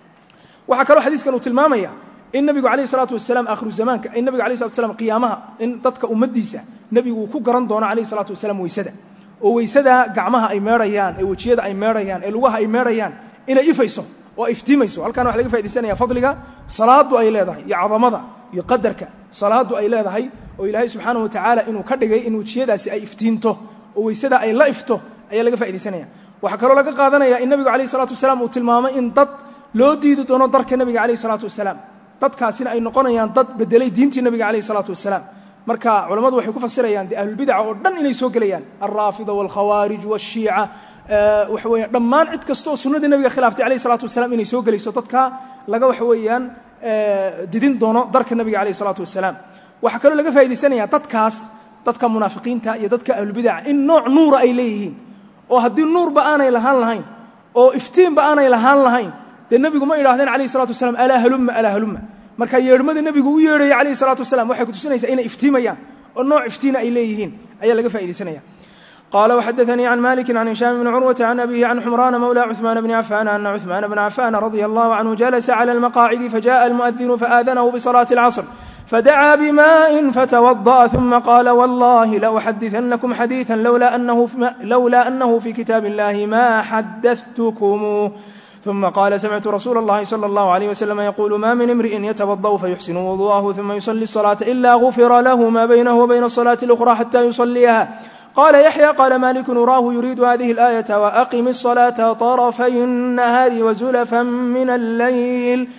waxaa kaloo xadiiskan uu tilmaamaya in nebigu calayhi salaatu wasalaam aakhiru zamaanka in nebigu alayhi salatu wasalaam qiyaamaha in dadka ummaddiisa nebigu uu ku garan doono calayhi salaatu wasalaam weysada oo weysada gacmaha ay meedhayaan ee wejiyada ay meedhayaan ee lugaha ay meedhayaan inay ifayso oo ay iftiimayso halkaana waxa laga faaidaysanaya fadliga salaadu ay leedahay iyo cadamada iyo qadarka salaadu ay leedahay oo ilaahay subxaanahu wa tacaala inuu ka dhigay in wejiyadaasi ay iftiinto oo weysada ay la ifto ayaa laga faa'idaysanaya waxaa kaloo laga qaadanaya in nebigu calayhi salaatu wasalaam uu tilmaamay in dad loo diidi doono darka nebiga calayhi salaatu wasalaam dadkaasina ay noqonayaan dad bedelay diintii nebiga calayhi salaatu wasalaam marka culammadu waxay ku fasirayaan dee ahlulbidaca oo dhan inay soo gelayaan alraafida waalkhawaarij waashiica waxa weeyaan dhammaan cid kasta oo sunnadii nebiga khilaaftay calayhi salaatu wasalaam inay soo gelayso dadka laga waxa weeyaan didin doono darka nebiga calayhi salaatu wasalaam waxaa kaloo laga faa'idaysanayaa dadkaas dadka munaafiqiinta iyo dadka ahlulbidaca in nooc nuura ay leeyihiin oo haddii nuurba aanay lahaan lahayn oo iftiinba aanay lahaan lahayn dee nebigu ma idhahdeen calayhi salatu wasalaam alaa halumma alaa halumma marka yeedhmada nebigu u yeedhaya calayhi salaatu wasalaam waxay kutusinaysaa inay iftiimayaan oo nooc iftiina ay leeyihiin ayaa laga faa'iidaysanaya قال وحدثني عن مالك عن هشام بن عروة عن أبيه عن حمران مولى عثمان بن عفان أن عثمان بن عفان رضي الله عنه جلس على المقاعد فجاء المؤذن فآذنه بصلاة العصر فدعا بماء فتوضأ ثم قال والله لأحدثنكم حديثا لولا أنه, لولا أنه في كتاب الله ما حدثتكم ثم قال سمعت رسول الله صلى الله عليه وسلم يقول ما من امرئ يتوضأ فيحسن وضوءه ثم يصلي الصلاة إلا غفر له ما بينه وبين الصلاة الأخرى حتى يصليها قال يحيى قال مالك نراه يريد هذه الآية وأقم الصلاة طرفي النهار وزلفا من الليل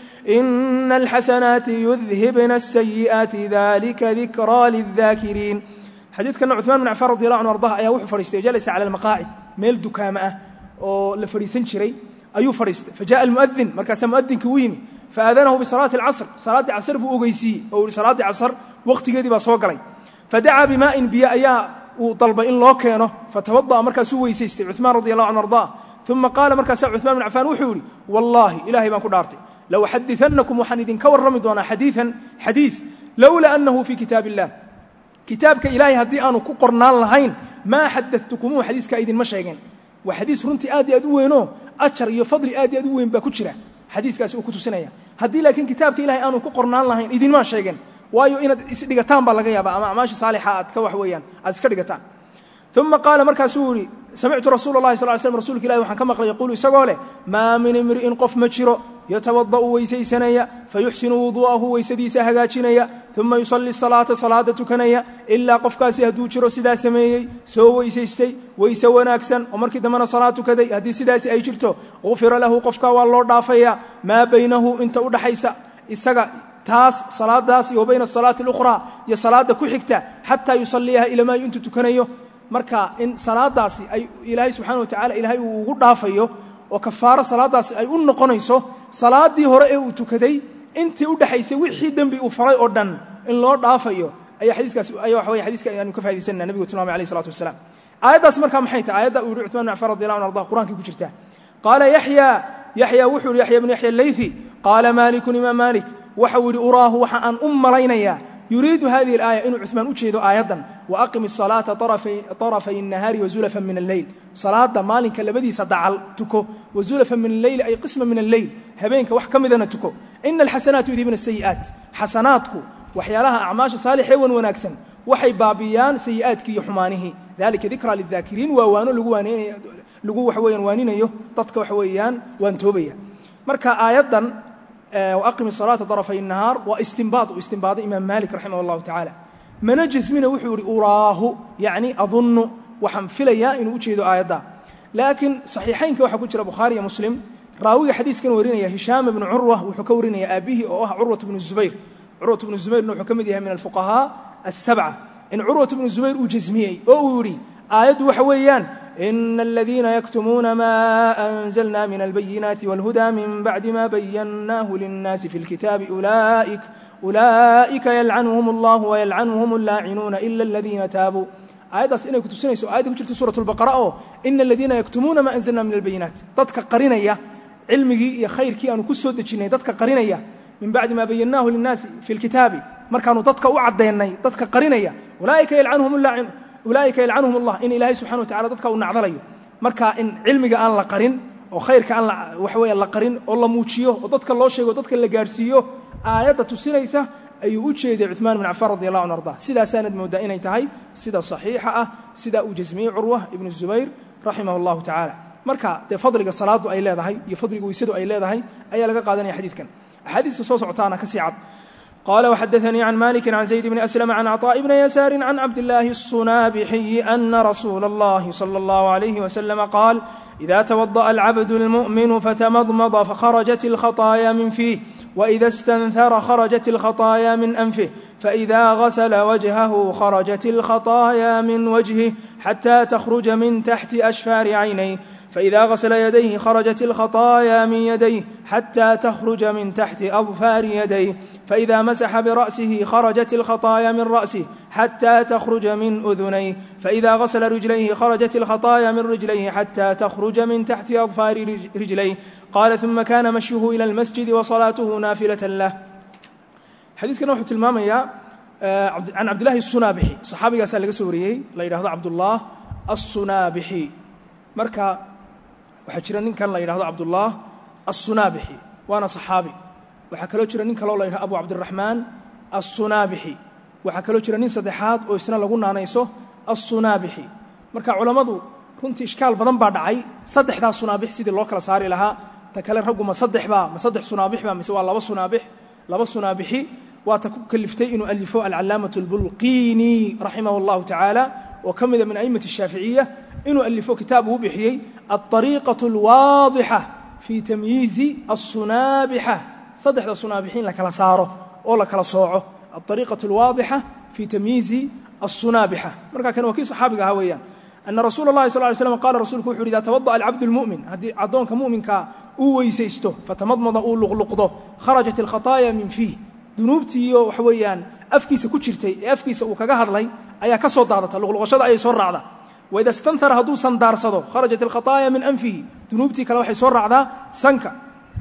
إن الحسنات يذهبن السيئات ذلك ذكرى للذاكرين. حديث كان عثمان بن عفان رضي الله عنه وارضاه أيها فرست جلس على المقاعد ميل دكامة أو لفريسين شري أيو فرست فجاء المؤذن مركز مؤذن كويمي فأذنه بصلاة العصر صلاة العصر بأوغيسي أو صلاة العصر وقت قدي بصوغري فدعا بماء بيا أيا وطلب إن الله كانه فتوضأ مركز ويسيستي عثمان رضي الله عنه وارضاه ثم قال مركز عثمان بن عفان وحوري والله إلهي ما كدارتي لو حدثنكم وحندين كور رمضان حديثا حديث لولا أنه في كتاب الله كتابك إلهي هدي أنو كقرنان لهين ما حدثتكم حديث كأيدين مشايقين وحديث رنتي آدي أدوينو أشر يفضل آدي أدوين باكتشرة حديث كاسي أكتو سنية هدي لكن كتابك إلهي أنو كقرنان لهين إيدين مشايقين waayo inaad isdhigataan baa laga yaabaa ama acmaasha saalixa aad ka wax weeyaan aad iska dhigataan thumma qaala markaasuu yiri sami'tu rasuulullaahi sallallahu alayhi wasallam rasuulka ilaahi waxaan ka maqlay yaqulu isagoo leh maa min imri'in qof ma jiro yatawadda'u weysaysanaya fayuhsinu wudu'ahu weysadiisa hagaajinaya thumma yusalli salaata salaada tukanaya ilaa qofkaasi hadduu jiro sidaa sameeyey soo weysaystay weyse wanaagsan oo markii dambana salaad tukaday haddii sidaasi ay jirto ghufira lahu qofka waa loo dhaafayaa maa baynahu inta u dhaxaysa isaga taas salaadaas iyo bayna salaati al-ukhra ya salaada ku xigta hatta yusalliha ila ma intu tukanayo marka in salaadaasi ay ilaahay subhanahu wa ta'ala ilaahay uu ugu dhaafayo oo kafaara salaadaasi ay u noqonayso salaadii hore ee uu tukaday intii u dhaxaysay wixii dambi uu faray oo dhan in loo dhaafayo ayaa xadiiskaas ayaa wax weey xadiiska ayaan ka faa'iideysanaa nabiga tilmaamay alayhi salaatu wasalaam aayadaas marka maxay tahay aayada uu Uthman ibn Affan radiyallahu anhu quraanka ku jirta qala yahya yahya wuxuu yahya ibn yahya al-laythi qala malik imam malik وحول أراه وحأن أم لينيا يريد هذه الآية إن عثمان أجهد آية وأقم الصلاة طرفي, طرفي النهار وزلفا من الليل صلاة مالك لبدي صدعل تكو وزلفا من الليل أي قسم من الليل هبينك وحكم إذا تكو إن الحسنات يذهبن السيئات حسناتك وحيالها أعماش صالحة وناكسا وحي بابيان سيئاتك يحمانه ذلك ذكرى للذاكرين ووانو لقوانين لقو حويا وانين يو تطك حويان وانتوبيا مركا آية وأقم الصلاة طرفي النهار واستنباط واستنباط إمام مالك رحمه الله تعالى من جسمنا وحوري أراه يعني أظن وحنفليا إن أجهد آيات لكن صحيحين كوحا كجرى بخاري مسلم راوي حديث كان ورينا هشام بن عروة وحكورنا أبيه أو عروة بن الزبير عروة بن الزبير إنه حكمدها من الفقهاء السبعة إن عروة بن الزبير وجزمي أو يوري آيات وحويان إن الذين يكتمون ما أنزلنا من البينات والهدى من بعد ما بيناه للناس في الكتاب أولئك أولئك يلعنهم الله ويلعنهم اللاعنون إلا الذين تابوا آيات إنك تسنيسوا آيات كتبت سورة البقرة إن الذين يكتمون ما أنزلنا من البينات تدك قرينيا علمك يا خير كي أنو كسود دجيني تدك قرينيا من بعد ما بيناه للناس في الكتاب مركانوا تدك وعديني تدك قرينيا أولئك يلعنهم اللاعنون أولئك يلعنهم الله إن إلهي سبحانه وتعالى ضدك ونعذليه مركا إن علمك أن لا قرين أو خيرك أن لا وحوي لا قرين والله موتشيه وضدك الله شيء وضدك اللي جارسيه آيات تسنيسة أي وجه عثمان بن عفان رضي الله عنه وارضاه سيدا ساند مودائنا يتهي سيدا صحيحة سيدا وجزمي عروة ابن الزبير رحمه الله تعالى مركا تفضلك الصلاة أي لا ذهي يفضلك ويسد أي لا ذهي أي لك قادني حديث كان حديث صوص عطانا كسيعد قال وحدثني عن مالك عن زيد بن أسلم عن عطاء بن يسار عن عبد الله الصنابحي أن رسول الله صلى الله عليه وسلم قال إذا توضأ العبد المؤمن فتمضمض فخرجت الخطايا من فيه وإذا استنثر خرجت الخطايا من أنفه فإذا غسل وجهه خرجت الخطايا من وجهه حتى تخرج من تحت أشفار عينيه فإذا غسل يديه خرجت الخطايا من يديه حتى تخرج من تحت أظفار يديه فإذا مسح برأسه خرجت الخطايا من رأسه حتى تخرج من أذنيه فإذا غسل رجليه خرجت الخطايا من رجليه حتى تخرج من تحت أظفار رجليه قال ثم كان مشيه إلى المسجد وصلاته نافلة له. حديث كان وحده المامية عن عبد الله الصنابحي صحابي قال لك سوري لا يراه عبد الله الصنابحي مركا وحجر نين كان لا يراه عبد الله الصنابحي وأنا صحابي وحكلو جرى نين كلو لا يراه أبو عبد الرحمن الصنابحي وحكلو جرى نين صدحات oo isna lagu naanayso الصنابحي marka culimadu runtii iskaal badan baa dhacay saddexda sunaabix sidii loo kala saari lahaa ta kale ragu ma saddex ba ma saddex sunaabix ba mise waa laba sunaabix laba sunaabixi waa ta ku kaliftay inuu alifo al-allaamatu al-bulqini rahimahullahu ta'ala وكمل من أئمة الشافعية إنه ألفوا كتابه بحيي الطريقة الواضحة في تمييز الصنابحة صدح الصنابحين لك لصاره أو لك لصوعه الطريقة الواضحة في تمييز الصنابحة مركا كان وكي صحابي هويا أن رسول الله صلى الله عليه وسلم قال رسولك وحور إذا توضأ العبد المؤمن هذه عضونك مؤمن كا ويسيسته فتمضمض أول لغلقضه خرجت الخطايا من فيه ذنوبتي وحويان أفكيس كتشرتي أفكيس وكجهر لي أي كسر دارته لغلقشة أي سر عذا وإذا استنثر هدو صندار صدو خرجت الخطايا من أنفه ذنوبتي كلوحي سر عذا سنك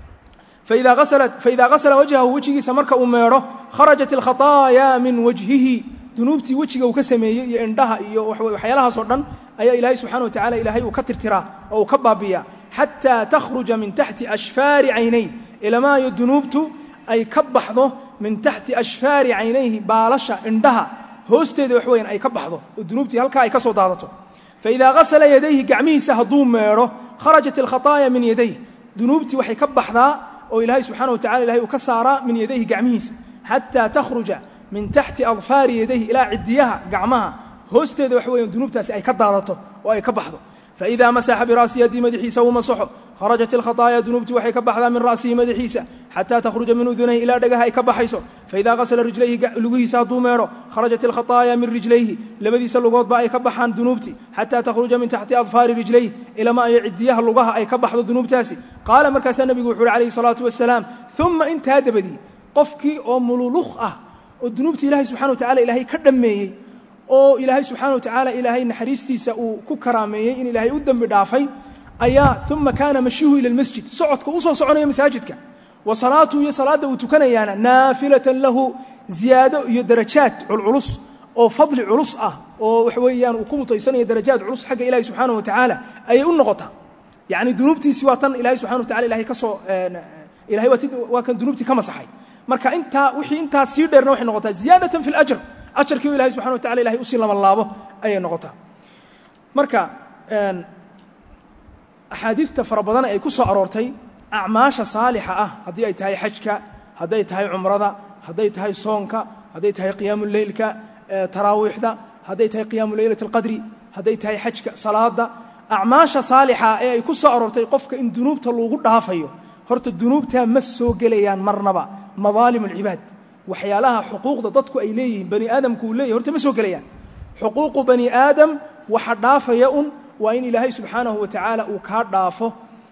فإذا غسلت فإذا غسل وجهه وجهه سمرك أميره خرجت الخطايا من وجهه ذنوبتي وجهه وكسميه يندها وحيالها صردن أي إلهي سبحانه وتعالى إلهي وكتر تراه أو كبابيا حتى تخرج من تحت أشفار عينيه إلى ما يذنوبته أي كبحضه من تحت أشفار عينيه بالشة اندها هوستيد وحوين أي كبحضه الذنوبتي هلكا أي كسو دارته فإذا غسل يديه قعميه سهضوم ميره خرجت الخطايا من يديه ذنوبتي وحي كبحضها أو إلهي سبحانه وتعالى إلهي وكسر من يديه قعميه حتى تخرج من تحت أظفار يديه إلى عديها قعمها هوستيد وحوين ذنوبتي أي كدارته وأي كبحضه فإذا مسح برأس يدي مدحيسة ومسحه خرجت الخطايا ذنوبتي وحي كبحضها من رأسه مدحيسة حتى تخرج من أذنيه إلى دقها أي كبحيسه فإذا غسل رجليه لغيسة دوميره خرجت الخطايا من رجليه لبديس اللغوط بأي كبحان ذنوبتي حتى تخرج من تحت أظفار رجليه إلى ما يعديها اللغها أي كبحض ذنوبتاسي قال مركز النبي وحور عليه الصلاة والسلام ثم انت هذا بدي قفكي أو ملولخة الذنوبتي إلهي سبحانه وتعالى إلهي كدميه oo ilaahay subhanahu wa ta'ala ilaahay naxariistiisa uu ku karaameeyay in ilaahay u dambi dhaafay ayaa thumma kana mashihu ila almasjid socodka u soo soconaya masaajidka wa salaatu iyo salaada uu tukanayana naafilatan lahu ziyado iyo darajaad culus oo fadli culus ah oo wax weeyaan uu ku mutaysanaya darajaad culus xagga ilaahay subhanahu wa ta'ala ay u noqota yaani dunuubtiisi waa tan ilaahay subhanahu wa ta'ala ilaahay ka soo ilaahay waa kan dunuubti kama saxay marka inta wixii inta sii dheerna waxay noqotaa ziyadatan fil ajr أشركوا إلهي سبحانه وتعالى إلهي أسيل لما الله أي نقطة مركا أحاديث تفربضان أي كسو أرورتي أعماش صالحة أه هدي أي تهي حجك هدي أي تهي عمرضة هدي أي تهي صونك هدي أي تهي قيام الليل كتراويح دا هدي أي تهي قيام ليلة القدر هدي أي تهي حجك صلاة دا أعماش صالحة أي كسو أرورتي قفك إن دنوب تلوغو دافيو هرت الدنوب تامسو قليان مرنبا مظالم العباد وحيالها حقوق ضدك إليه بني آدم كوليه هرتمسوا قليان حقوق بني آدم وحدافة يؤن وإن إلهي سبحانه وتعالى وكادافه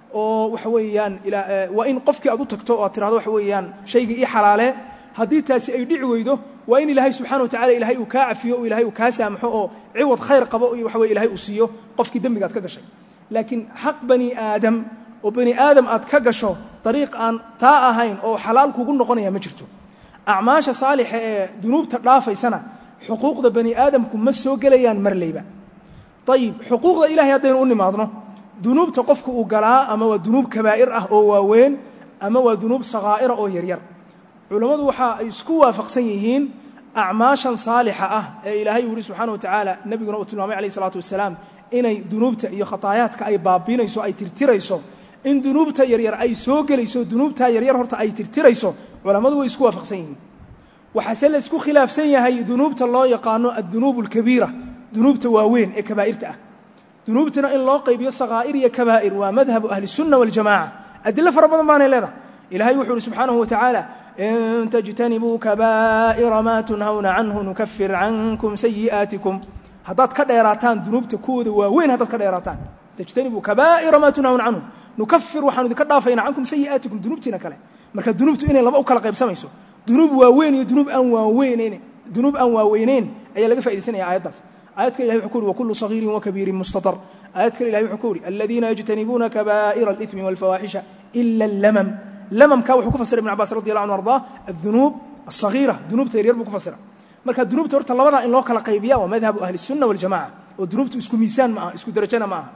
وحويان إلى وإن قفك أدو تكتو ترى حويان شيء إيه حلاله هدي تاسي أيدي عويده وإن إلهي سبحانه وتعالى إلهي وكاعفيه وإلهي وكاسامحه عوض خير قبائي وحوي إلهي أسيه قفك دمك أتكقشي لكن حق بني آدم وبني آدم أتكقشوا طريق أن تاءهين أو حلال كوكون نقنيا مجرته أعماش صالحة ذنوب ترافي سنة حقوق بني آدم كم مسوا قليان مرليبة طيب حقوق إلهي هذين أني ماضنا ذنوب تقفك وقراء أما وذنوب كبائر أو وين أما وذنوب صغائر أو يرير علماء وحا يسكوا فقسيهين أعماشا صالحة إلهي يوري سبحانه وتعالى النبي قلنا عليه الصلاة والسلام إن ذنوب تأي خطايات كأي بابين يسو أي ترتيريسو إن ذنوب تيرير أي سوق ليسو ذنوب تيرير هرت أي ترتيريسو علماء ويسكوا فقسيهين وحسن اسكو خلاف سنة هي ذنوب الله يقانو الذنوب الكبيرة ذنوب تواوين إيه كبائرتها ذنوبتنا إن الله قيب صغائر يا كبائر ومذهب أهل السنة والجماعة أدلة فربنا معنا لذا إلهي وحده سبحانه وتعالى إن تجتنبوا كبائر ما تنهون عنه نكفر عنكم سيئاتكم هذات كديراتان ذنوب تكود وين هذات كديراتان تجتنبوا كبائر ما تنهون عنه نكفر وحن ذكرنا عنكم سيئاتكم ذنوبتنا كله مركز ذنوبته إن لما أكل قيب سميسو ذنوب واوين ذنوب أن واوينين ذنوب أن واوينين أي لقى فائدة سنة آيات بس آيات كلها يحكون وكل صغير وكبير مستطر آيات كلها يحكون الذين يجتنبون كبائر الإثم والفواحش إلا اللمم لمم كاو حكوا فسر ابن عباس رضي الله عنه وارضاه الذنوب الصغيرة ذنوب تيرير بكو فسرها مركز الذنوب تورت الله وضع إن الله كلا قيبية ومذهب أهل السنة والجماعة والذنوب اسكو ميسان معه اسكو درجنا معه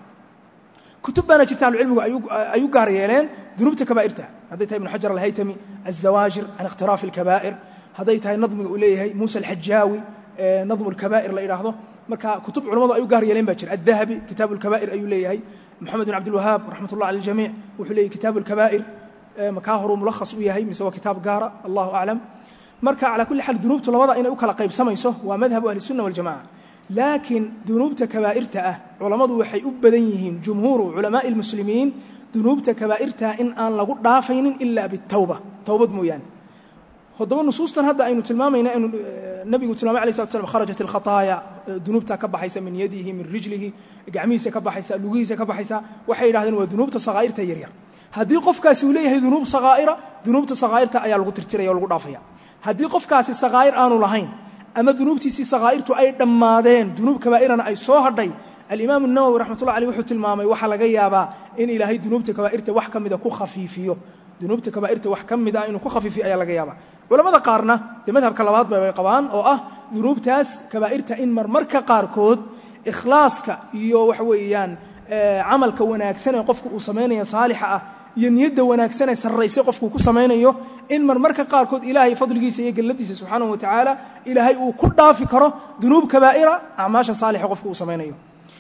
كتبنا جتال العلم أيو قاريالين ذنوب كبائرتها هذيتها ابن حجر الهيتمي الزواجر عن اقتراف الكبائر هذيتها نظم إليه موسى الحجاوي نظم الكبائر لا يلاحظه مركا كتب علماء أيو قاريالين باكر الذهبي كتاب الكبائر أيو ليه محمد بن عبد الوهاب رحمة الله على الجميع وحليه كتاب الكبائر مكاهر ملخص وياهي من سوى كتاب قارة الله أعلم مركا على كل حال ذنوب طلبات إن أكل قيب سميسه ومذهب أهل السنة والجماعة laakiin dunuubta kabaa'irta ah culamadu waxay u badan yihiin jumhuuru culamaa'i almuslimiin dunuubta kabaa'irta in aan lagu dhaafaynin ilaa bitawba tawbad mooyaane haddaba nusuustan hadda aynu tilmaamayna inuu nabigu tilmaamay alayhi salatu wasallam kharajat alkhataaya dunuubta ka baxaysa min yadihi min rijlihi gacmihiisa ka baxaysa lugihiisa ka baxaysa waxay yidhahdeen waa dunuubta sagaa'irta yaryar haddii qofkaasi uu leeyahay dunuub sagaa'ira dunuubta sagaa'irta ayaa lagu tirtiraya oo lagu dhaafaya haddii qofkaasi sagaa'ir aanu lahayn ama dunuubtiisii sagaa'irtu ay dhammaadeen dunuub kabaa'irana ay soo hadhay alimaam an-nawawi raxmatullahi alayhi wuxuu tilmaamay waxa laga yaabaa in ilaahay dunuubta kabaa'irta wax kamida ku khafiifiyo dunuubta kabaa'irta wax kamida inuu ku khafiifiyo ayaa laga yaabaa culamada qaarna de madhabka labaad bay qabaan oo ah dunuubtaas kabaa'irta in marmarka qaarkood ikhlaaska iyo waxa weeyaan camalka wanaagsan ee qofku uu sameeyo saalixa ah iyo niyada wanaagsan ee sarreysay qofku ku sameeyo in marmarka qaarkood ilaahay fadligiisa iyo galladiisa subhanahu wa ta'ala ilaahay uu ku dhaafi karo dunuub kabaa'ira acmaasha saalixa qofku uu sameeyo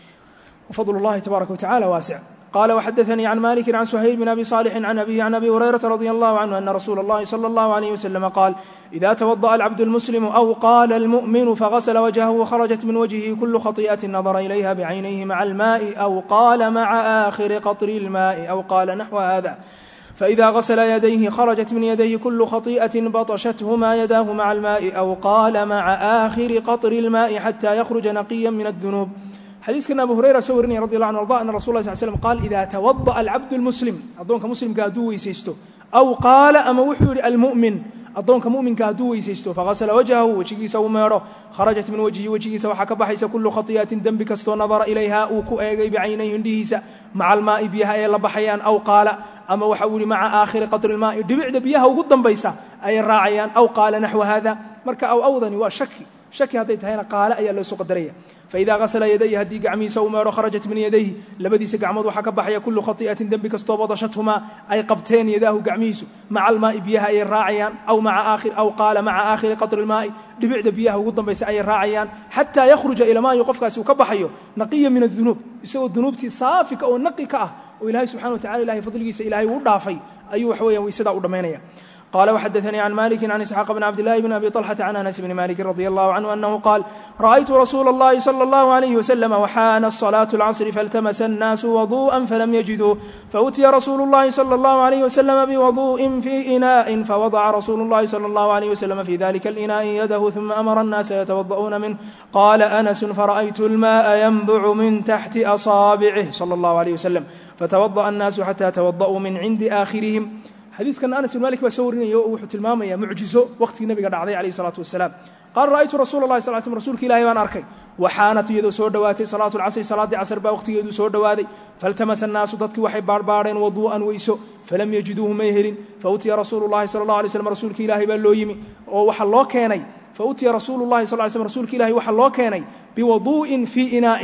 وفضل الله تبارك وتعالى واسع قال وحدثني عن مالك عن سهيل بن أبي صالح عن أبيه عن أبي هريرة رضي الله عنه أن رسول الله صلى الله عليه وسلم قال إذا توضأ العبد المسلم أو قال المؤمن فغسل وجهه وخرجت من وجهه كل خطيئة نظر إليها بعينيه مع الماء أو قال مع آخر قطر الماء أو قال نحو هذا فإذا غسل يديه خرجت من يديه كل خطيئة بطشتهما يداه مع الماء أو قال مع آخر قطر الماء حتى يخرج نقيا من الذنوب حديث كان أبو هريرة سورني رضي الله عنه وارضاه أن رسول الله صلى الله عليه وسلم قال إذا توضأ العبد المسلم أضونك مسلم كادو يسيستو أو قال أما وحور المؤمن أضونك مؤمن كادو يسيستو فغسل وجهه وجهيس وميره خرجت من وجهه وجهيس وحك بحيس كل خطيئة دم كستو نظر إليها وكو أيغي بعينيه اندهيس مع الماء بيها أي لبحيان أو قال أما وحول مع آخر قطر الماء دبعد بيها وقدم بيسا أي الراعيان أو قال نحو هذا مركا أو أوضني وشكي شكي هذا هنا قال أي اللي سوق الدرية فإذا غسل يديه هدي قعميس وميره خرجت من يديه لبديس قعمود وحكى بحيا كل خطيئة دم كستو بطشتهما أي قبتين يداه قعميس مع الماء بيها أي الراعيان أو مع آخر أو قال مع آخر قطر الماء دبعد بيها وقدم بيس أي الراعيان حتى يخرج إلى ما يقف كاسو كبحيو نقيا من الذنوب يسوي الذنوب صافك أو نقي كأه وإلهي سبحانه وتعالى إلهي فضل جيس إلهي وضعفي أيوه حويا ويسدع ودمينيا قال وحدثني عن مالك عن إسحاق بن عبد الله بن أبي طلحة عن أنس بن مالك رضي الله عنه أنه قال رأيت رسول الله صلى الله عليه وسلم وحان الصلاة العصر فالتمس الناس وضوءا فلم يجدوا فأتي رسول الله صلى الله عليه وسلم بوضوء في إناء فوضع رسول الله صلى الله عليه وسلم في ذلك الإناء يده ثم أمر الناس يتوضؤون منه قال أنس فرأيت الماء ينبع من تحت أصابعه صلى الله عليه وسلم فتوضأ الناس حتى توضؤوا من عند آخرهم حديث كان أنس بن مالك بسورني وحت الماما يا معجزة وقت النبي قال عليه الصلاة والسلام قال رأيت رسول الله صلى الله عليه وسلم رسولك إلهي وأنا أركي وحانت يدو سور دواتي صلاة العصر صلاة عصر با وقت يدو سور دواتي فالتمس الناس ضدك وحي باربارين وضوءا ويسو فلم يجدوه ميهرين فأتي رسول الله صلى الله عليه وسلم رسولك إلهي بلو يمي ووحى الله كيني فأتي رسول الله صلى الله عليه وسلم رسولك إلهي وحى الله كيني بوضوء في إناء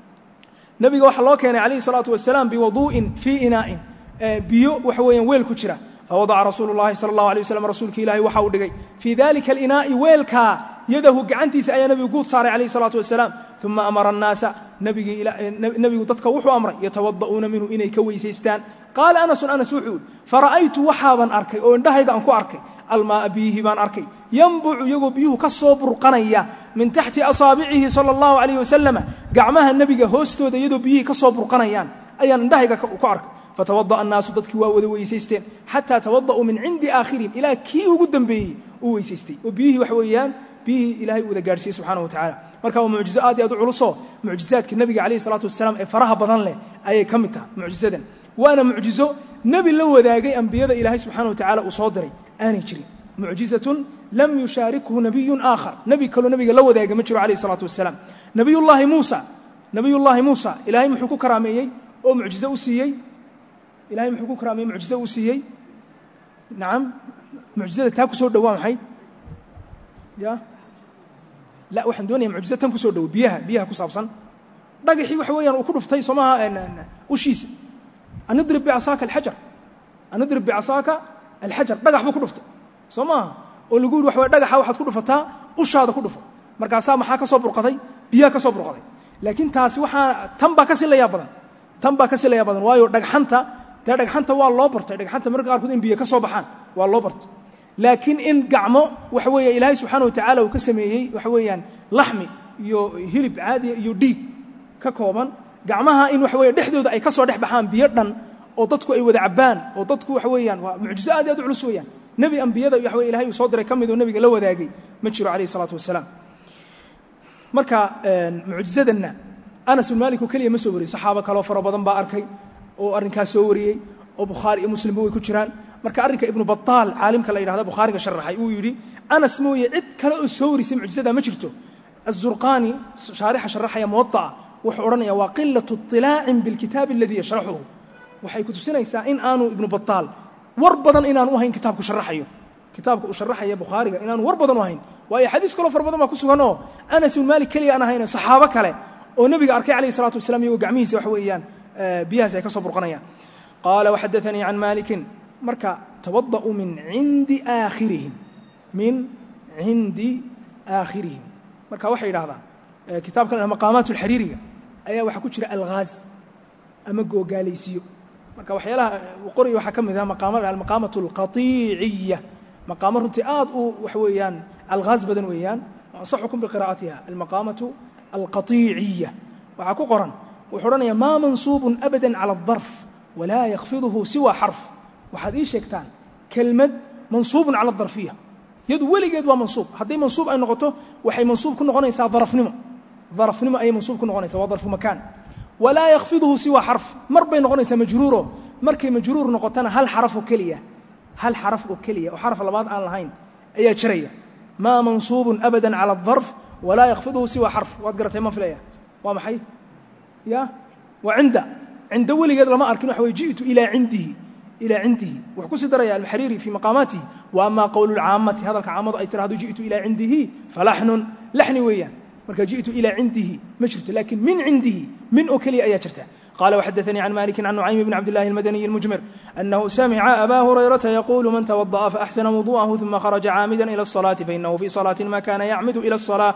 نبي وحى الله كيني عليه الصلاة والسلام بوضوء في إناء بيو وحوين ويل كجرة فوضع رسول الله صلى الله عليه وسلم رسولك إلهي وحاو دغاي في ذلك الإناء ويلكا يده غعنتيس أي نبي قود صار عليه الصلاة والسلام ثم أمر الناس نبي إلى نبي ضدك وحو أمر يتوضؤون منه إني كويسيستان قال أنس أنس وحود فرأيت وحابا أركي أو اندهيغا أنكو أركي الماء بيه بان أركي ينبع يغو بيه كالصوبر قنيا من تحت أصابعه صلى الله عليه وسلم قعمها النبي هوستو دا يدو بيه كالصوبر قنيان أي اندهيغا كو أركي فتوضأ الناس ضدك واود ويسيستين حتى توضأوا من عند آخرهم إلى كي وقدم به ويسيستي وبيه وحويان به إلهي وذا قارسي سبحانه وتعالى مركا ومعجزات يدعو لصو معجزات كالنبي عليه الصلاة والسلام فرها بضن له أي كمتها معجزة وأنا معجزة نبي لو ذاقي أنبياء إلهي سبحانه وتعالى أصادري آني جري معجزة لم يشاركه نبي آخر نبي كله نبي لو ذاقي مجر عليه الصلاة والسلام نبي الله موسى نبي الله موسى إلهي محكو كرامي أو معجزة أسيي إلهي محكو كرامي معجزة وسيي نعم معجزة تاكو سور دوام حي يا لا وحن دوني معجزة تاكو سور دو بيها بيها كصابصا دقحي وحويا وكل فتي صماها ان وشيس ان نضرب بعصاك الحجر ان نضرب بعصاك الحجر دقح بكل فتي صماها oo lagu wax way dhagaxa waxaad ku dhufataa ushaada ku dhufo markaas maxaa ka soo burqaday biyaha ka soo burqaday laakiin taasi waxa tan ba ka silaya badan tan ba ka silaya badan waayo dhagxanta ta dhagxanta waa loo bartay dhagxanta marka qaarkood in biyo ka soo baxaan waa loo bartay laakiin in gacmo wax weeye ilaahay subhanahu wa ta'ala uu ka sameeyay wax weeyaan laxmi iyo hilib caadi iyo dhiig ka kooban gacmaha in wax weeye dhexdooda ay ka soo dhex baxaan biyo dhan oo dadku ay wada cabaan oo dadku wax weeyaan waa mucjizo aad aad u culus weeyaan nabi anbiyada wax weeye ilaahay uu soo diray kamid oo nabiga la wadaagay ma jiro kaleey salaatu wasalaam marka mucjizadanna Anas bin Malik kaliya ma soo wariyay saxaabo kale oo fara badan baa arkay oo arrinkaas soo wariyay oo Bukhari iyo Muslim way ku jiraan marka arrinka Ibn Battal caalimka la yiraahdo Bukhariga sharaxay uu yiri Anas mooye cid kale oo soo warisay mucjizada ma jirto Az-Zurqani sharixa sharaxaya Muwatta wuxuu oranaya waa qillatu ittila'in bil kitab alladhi yashraxuhu waxay ku tusinaysaa in aanu Ibn Battal war badan inaan u hayn kitaabku sharaxayo kitaabka uu sharaxaya Bukhariga inaan war badan u hayn waa xadiis kale far badan ma ku sugan oo Anas bin Malik kaliya ana hayna saxaabo kale oo nabiga arkay kaleey salaatu wasalaam iyo gacmihiisa wax weeyaan biyaas ay ka soo burqanayaan qala wa hadathani an Malik marka tawadda'u min 'indi aakhirihim min 'indi aakhirihim marka waxa yiraahdaan kitaabkan maqaamatul haririga ayaa waxa ku jira alghaaz ama googaaleysiyo marka waxyaalaha qori waxa kamid ah maqaamada almaqaamatul qati'iyya maqaamo runtii aad u wax weeyaan alghaaz badan weeyaan ansaxukum biqiraa'atiha almaqaamatu alqati'iyya waxa ku qoran wuxuu oranayaa ma mansubun abadan ala adh-dharf wala yakhfiduhu siwa harf waxaad ii sheegtaan kelmad mansuubun ala adh-dharfiyya yadu waligeed waa mansuub haddii mansuub ay noqoto waxay mansuub ku noqonaysaa dharafnimo dharafnimo ay mansuub ku noqonaysaa waa dharfu makaan wala yakhfiduhu siwa harf mar bay noqonaysaa majruuro markay majruur noqotana hal xaraf oo kaliya hal xaraf oo kaliya oo xaraf labaad aan lahayn ayaa jiraya ma mansuubun abadan ala adh-dharf wala yakhfiduhu siwa harf waad garatay ma filaya waa maxay ya wa inda inda waligeed lama arkin wax way jiitu ila indihi ila indihi wax ku sidaraya al-Hariri fi maqamatihi wa amma qawlu al-'ammati hadalka 'aamadu ay tirahdo jiitu ila indihi falahnun lahni weeyaan marka jiitu ila indihi ma jirto laakin min indihi min oo kaliya ayaa jirta قال وحدثني عن مالك عن نعيم بن عبد الله المدني المجمر أنه سمع أبا هريرة يقول من توضأ فأحسن وضوءه ثم خرج عامدا إلى الصلاة فإنه في صلاة ما كان يعمد إلى الصلاة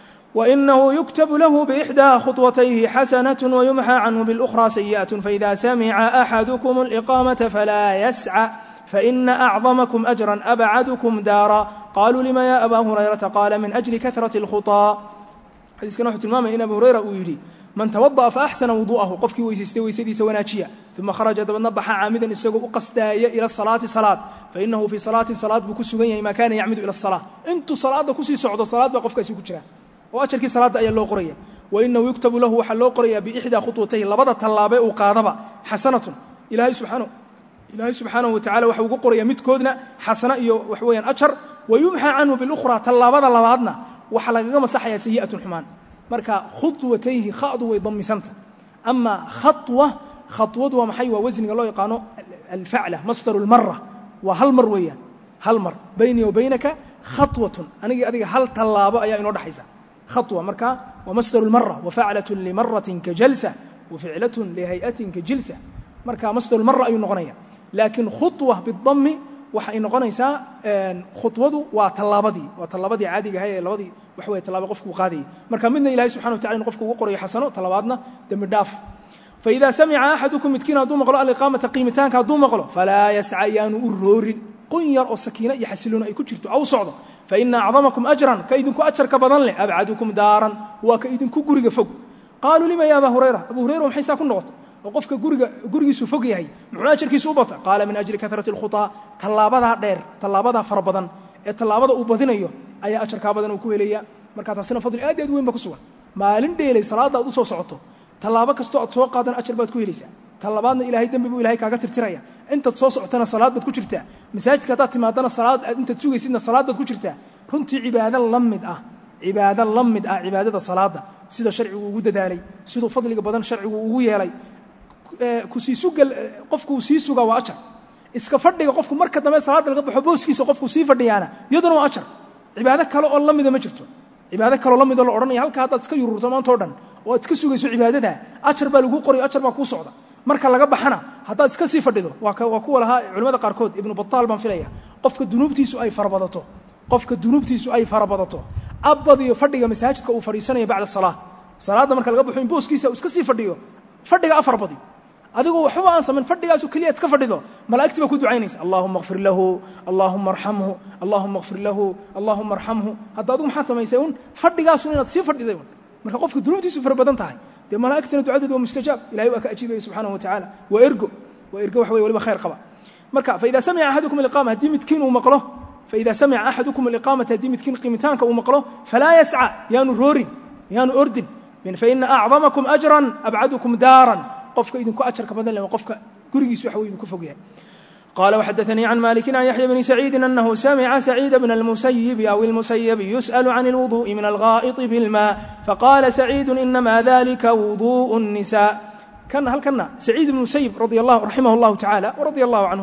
وإنه يكتب له بإحدى خطوتيه حسنة ويمحى عنه بالأخرى سيئة فإذا سمع أحدكم الإقامة فلا يسعى فإن أعظمكم أجرا أبعدكم دارا قالوا لما يا أبا هريرة قال من أجل كثرة الخطى حديث كان وحده المامة إن أبو هريرة ويلي من توضأ فأحسن وضوءه قفك ويسيستي ويسيدي سوناتشيا ثم خرج دبنبح عامدا اسقوا قصدايا إلى الصلاة صلاة فإنه في صلاة صلاة بكسوغين ما كان يعمد إلى الصلاة أنتو صلاة كسي سعود صلاة بقفك سيكو جرا وأجركي صلاة أي الله قرية وإنه يكتب له وحلو قرية بإحدى خطوتين لبضة طلابة وقاضبة حسنة إلهي سبحانه إلهي سبحانه وتعالى وحوق قرية متكودنا حسنة وحويا أجر ويمحى عنه بالأخرى طلابة لبضنا وحلقة مسحيا سيئة حمان marka khutwatayhi khadu way dhammisanta amma khatwa khatwadu waa maxay waa wasniga loo yaqaano al-fa'la masdar al-marra wa hal mar weeyaan hal mar bayni wa baynaka khatwatun aniga adiga hal talaabo ayaa inoo dhaxaysa khatwa marka wa masdar al-marra wa fa'latun li marratin ka jalsa wa fi'latun li hay'atin ka jilsa marka masdar al-marra ay noqonaya laakin khutwa bid-dhammi waxa ay noqonaysaa khutwadu waa talaabadii waa talaabadii caadiga ahay ee labadii wax way talaabo qofku qaadiyay marka midna ilaahay subhanahu wa ta'ala qofku ugu qorayo xasano talabaadna dambi dhaaf fa idha sami'a ahadukum midkina duu maqlo al-iqamata qiimitaanka duu maqlo fala yas'a yanu ururi qunyar oo sakina iyo xasiloona ay ku jirto aw socdo fa inna a'zamakum ajran ka idinku ajarka badan leh ab'adukum daaran wa ka idinku guriga fog qalu lima ya abu hurayra abu hurayra maxay saa ku noqoto وقفك غوريغا غوريغيسو فوق yahay muxuu ajarkiisu u bata qaala min ajli kathrati al-khutaa talaabada dheer talaabada fara badan ee talaabada uu badinayo ayaa ajarka badan uu ku helaya marka taasina fadli aad aad weyn ba ku sugan maalin dheelay salaada aad u soo socoto talaabo kasto aad soo qaadan ajar baad ku helaysaa talabaadna ilaahay dambi buu ilaahay kaaga tirtiraya inta soo socotana salaad baad ku jirtaa masaajidka aad timaadana salaad inta sugaysidna salaad baad ku jirtaa runtii cibaado lamid ah cibaado lamid ah cibaadada salaada sida sharcigu ugu dadaalay sidoo fadliga badan sharcigu ugu yeelay كسي سوق قفكو سي سوغا واجر iska fadhiga qofku marka dambe salaad laga baxo booskiisa qofku sii fadhiyana iyaduna waa ajar cibaado kale oo lamid ma jirto cibaado kale oo lamid oo la oranaya halka hadaad iska yururto maanta oo dhan oo iska sugayso cibaadada ajar baa lagu qoriyo ajar baa ku socda marka laga baxana hadaad iska sii fadhido waa waa kuwa laha culimada qaar kood ibn Battal ban filaya qofka dunuubtiisu ay farabadato qofka dunuubtiisu ay farabadato abadiyo fadhiga masaajidka uu fariisanayo bacda salaad salaada marka laga baxo in booskiisa uu iska sii fadhiyo fadhiga afar badi adigoo waxba aan sameyn fadhigaas kaliya iska fadhido malaa'igtu ku ducaynaysa allahumma ighfir lahu allahumma arhamhu allahumma ighfir lahu allahumma arhamhu hadda adigu maxaad samaysay un fadhigaas inaad sii fadhiday marka qofka dunuubtiisu fara badan tahay de malaa'igtuna ducadeedu waa mustajaab ilaahay waa ka ajiibay subhanahu wa ta'ala wa ergo wa ergo wax way waliba khayr qaba marka fa ida sami'a ahadukum al-iqama hadii midkiin uu maqlo fa ida sami'a ahadukum al-iqamata hadii midkiin qimitaanka uu maqlo fala yas'a yaanu rorin yaanu ordin min fa inna a'zamakum ajran ab'adukum daran qofka idinku ajarka badan leh qofka gurigiisu wax weyn ku fogyahay قال وحدثني عن مالك عن يحيى بن سعيد أنه سمع سعيد بن المسيب أو المسيب يسأل عن الوضوء من الغائط بالماء فقال سعيد إنما ذلك وضوء النساء كان هل كان سعيد بن المسيب رضي الله رحمه الله تعالى ورضي الله عنه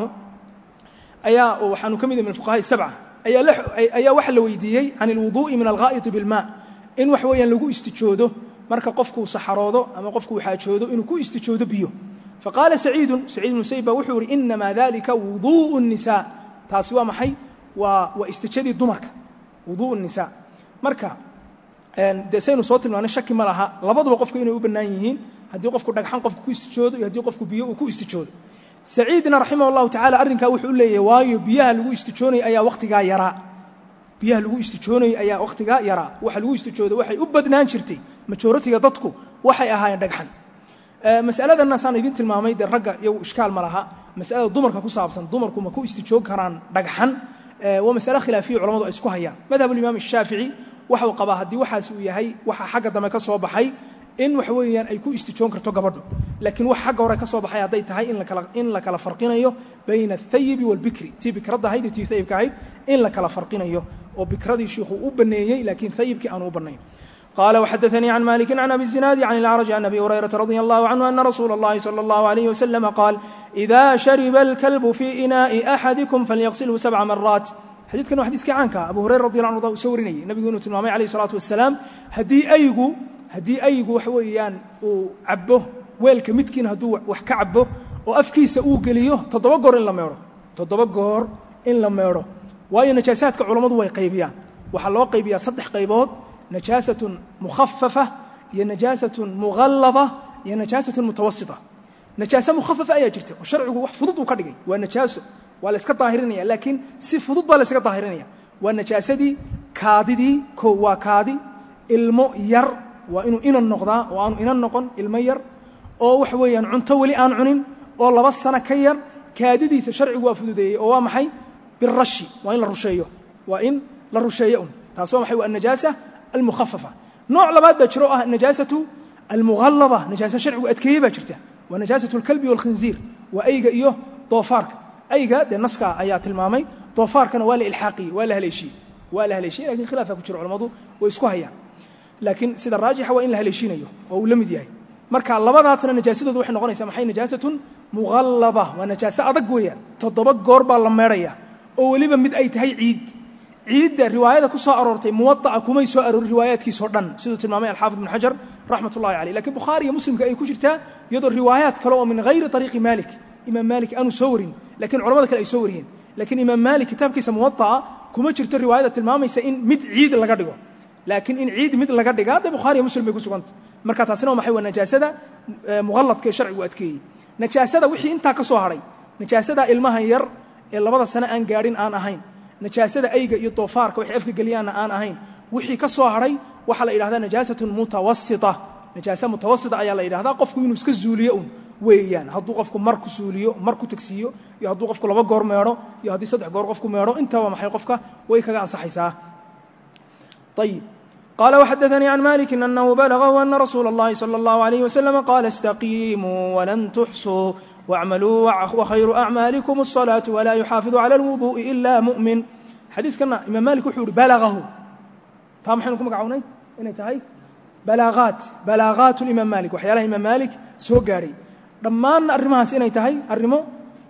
أيا وحن كميد من الفقهاء السبعة أيا لح أيا وحل ويديي عن الوضوء من الغائط بالماء إن وحويا لجو استجوده مرك قفكو سحراده أما قفكو حاجوده إنه كو استجوده بيو فقال سعيد سعيد بن مسيب وحور إنما ذلك وضوء النساء تاسوا محي واستجدي الدمرك وضوء النساء مركا دسين صوت ما نشك ملها لبض وقفك إنه يبنيين هدي قفك دغحان قفك كو استجود هدي قفك بيو كو استجود سعيدنا رحمه الله تعالى أرنكا وحو ليه وايو بيها لغو استجوني أيا وقتغا يرى بيها لغو استجوني أيا وقتغا يرى waxa lagu istijoodo waxay u badnaan jirtay majoritiga dadku waxay ahaayeen dhagxan mas'aladan nasaan idin tilmaamay de ragga iyo iskaal malaha mas'alada dumarka ku saabsan dumarku ma ku istijoog karaan dhagxan waa mas'ala khilaafiyo culimadu ay isku hayaan madhab al-imam ash-shafi'i waxa uu qabaa hadii waxaas uu yahay waxa xagga dambe ka soo baxay in wax weeyaan ay ku istijoon karto gabadhu laakiin wax xagga hore ka soo baxay haday tahay in la kala in la kala farqinayo bayna ath-thayyib wal-bikri tii bikrada hayd tii thayyibka hayd in la kala farqinayo oo bikradii sheekhu u baneeyay laakiin thayyibki aanu u baneeyay قال وحدثني عن مالك عن أبي الزناد عن الأعرج عن أبي هريرة رضي الله عنه أن رسول الله صلى الله عليه وسلم قال إذا شرب الكلب في إناء أحدكم فليغسله سبع مرات حديث كان حديث كعنك أبو هريرة رضي الله عنه سورني نبي يونس عليه الصلاة والسلام هدي أيجو هدي أيجو حويان وعبه ويلك متكين هدو وحكعبه وأفكيس أوجليه تضبجر إن لم يره تضبجر إن لم يره وأي نجاسات كعلماء ويقيبيان وحلوا قيبيا صدح قيبات نجاسة مخففة هي نجاسة مغلظة هي نجاسة متوسطة نجاسة مخففة أي جرته وشرعه وحفظه كدقي والنجاسة ولا اسك طاهرينية لكن سفظه ولا اسك طاهرينية والنجاسة دي كادي دي كوا كادي الماء ير وإنه إن النقضاء وأنه إن النقن المير أو وحويا عنتولي آن عنين والله بس أنا كير كادي دي شرعه وفضه دي أو محي بالرشي وإن الرشية وإن الرشية تاسوا محي والنجاسة المخففة نوع لباد بجروءها النجاسة المغلظة نجاسة شرع وأتكية بجرته ونجاسة الكلب والخنزير وأيجا إيوه طوفارك أيجا ده نسكا آيات المامي طوفارك أنا ولا إلحاقي ولا هليشي ولا هليشي لكن خلافه بجروء الموضوع ويسكوها يعني لكن سيد الراجح وإن لهليشين أيوه أو لم يديه مركا لباداتنا نجاسة ذو إحنا غني سمحي نجاسة مغلظة ونجاسة أدقوية تضبط قربا لما يريا أو لبا مد أي تهي عيد عيد الروايات كسر أرورتي موطأ كومي سو أرور روايات كي سردن سيدة المامي الحافظ بن حجر رحمة الله عليه لكن بخاري مسلم كأي كجرتا يدور روايات كلو من غير طريق مالك إمام مالك أنو سورين لكن علماء كلا يسورين لكن إمام مالك كتاب كيس موطأ كومي جرت الروايات المامي سئن مد عيد لقدقه لكن إن عيد مد لقدقه ده بخاري مسلم يقول سكنت مركات سنة ومحي والنجاسة مغلط كشرع وأتكي نجاسة وحي أنت كسوهري نجاسة المهير إلا بعض السنة أن قارين أن أهين نجاسة أيجا يطوفارك وحي أفك قليانا آن أهين وحي كسوهري وحلا إلى هذا نجاسة متوسطة نجاسة متوسطة أيا لا إلى هذا قفكو ينسك الزوليون ويان هدو قفكو مركو سوليو مركو تكسيو يهدو قفكو لبا قور ميرو يهدي صدح قور قفكو ميرو انت ومحي قفك ويكا عن صحيساه طيب قال وحدثني عن مالك أنه بلغه أن رسول الله صلى الله عليه وسلم قال استقيموا ولن تحصوا واعملوا وخير أعمالكم الصلاة ولا يحافظ على الوضوء إلا مؤمن حديث كنا إمام مالك وحور بلغه طام حينكم قعوني إنه تهي بلاغات بلاغات الإمام مالك وحيالها إمام مالك سوغاري ضمان الرماها سنة تهي الرمو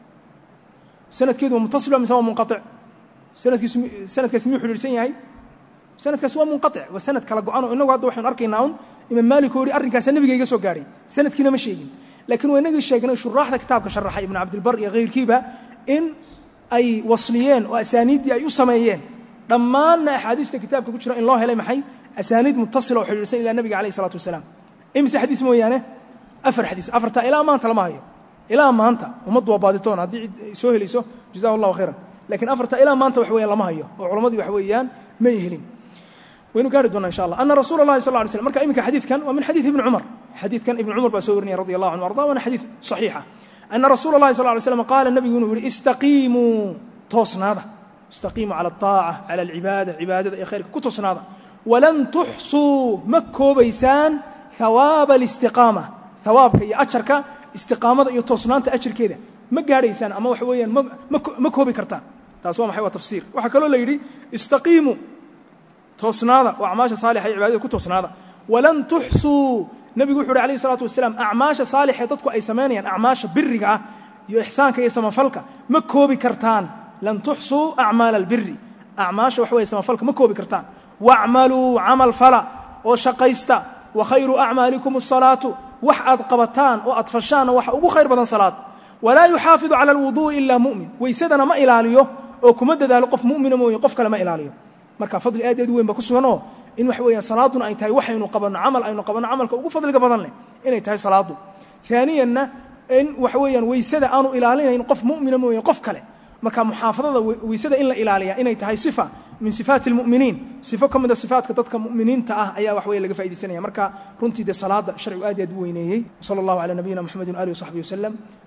سنة كده متصل ومساوى منقطع سنة كسمي سنة كسمي حلول سنة هاي سنة كسوى منقطع وسنة كلا قعانو إنه قعدوا وحين أركيناون إمام مالك ووري أرنكا سنة بيجي سوغاري سنة كنا مشيين لكن وينجي الشيخنا شراح ذا كتاب كشرح ابن عبد البر غير كيبا إن أي وصليين وأسانيد أي سميين ضمان أحاديث الكتاب كبشرة إن الله لا محي أسانيد متصلة وحديثين إلى النبي عليه الصلاة والسلام إمس حديث مويانه أفر حديث أفرت إلى ما أنت لما هي ilaa maanta ummaddu waa baaditoon haddii soo helayso jazaahu allahu khayran laakiin afarta ilaa maanta wax weeyaan lama hayo oo culammadii wax weeyaan ma helin waynu gaari doonaa insha allah anna rasuula allahi sal lla alay slam marka iminka xadiidkan waa min xadiid ibni cumar xadiidkan ibni cumar baa soo warinaya radi allahu canhu arda waana xadiid saxiixa anna rasuula allahi sal lla alay slam qaala nabigu inuu yihi istaqiimuu toosnaada istaqiimuu cala altaaca cala alcibaada cibaadada iyo khayrka ku toosnaada walan tuxsuu ma koobaysaan hawaaba alistiqaama hawaabka iyo ajarka istiqaamada iyo toosnaanta ajirkeeda ma gaadhaysaan ama waxa weeyaan ma ma koobi kartaan taas waa maxay waa tafsiir waxaa kaloo la yidhi istaqiimuu toosnaada oo acmaasha saalixa iyo cibaadada ku toosnaada walan tuxsuu nabigu wuxuu yidhi alayhi salaatu wasalaam acmaasha saalixa dadku ay samaynayaan acmaasha biriga ah iyo ixsaanka iyo samafalka ma koobi kartaan lan tuxsuu acmaala albiri acmaasha waxa weeye samafalka ma koobi kartaan wacmaluu camal fala oo shaqaysta wa khayru acmaalikum asalaatu wax aad qabataan oo aad fashaan waxa ugu khayr badan salaad walaa yuxaafidu cala alwuduu'i ilaa mu'min waysadana ma ilaaliyo oo kuma dadaalo qof mu'mina mooye qof kale ma ilaaliyo marka fadli aad aad u weyn baa ku suganoo in wax weeyaan salaaduna ay tahay waxaynu qabanno camal aynu qabanno camalka ugu fadliga badan leh inay tahay salaadu aaniyanna in wax weeyaan waysada aanu ilaalinayn qof mu'mina mooye qof kale marka muxaafadada waysada in la ilaaliya inay tahay sifa min sifaati almu'miniin sifo ka mid a sifaatka dadka mu'miniinta ah ayaa wax weeye laga faa'iidaysanaya marka runtii dee salaada sharcigu aad aad u weyneeyey sala allahu calaa nabiyina muxamedin wa alihi wa saxbihi wasalam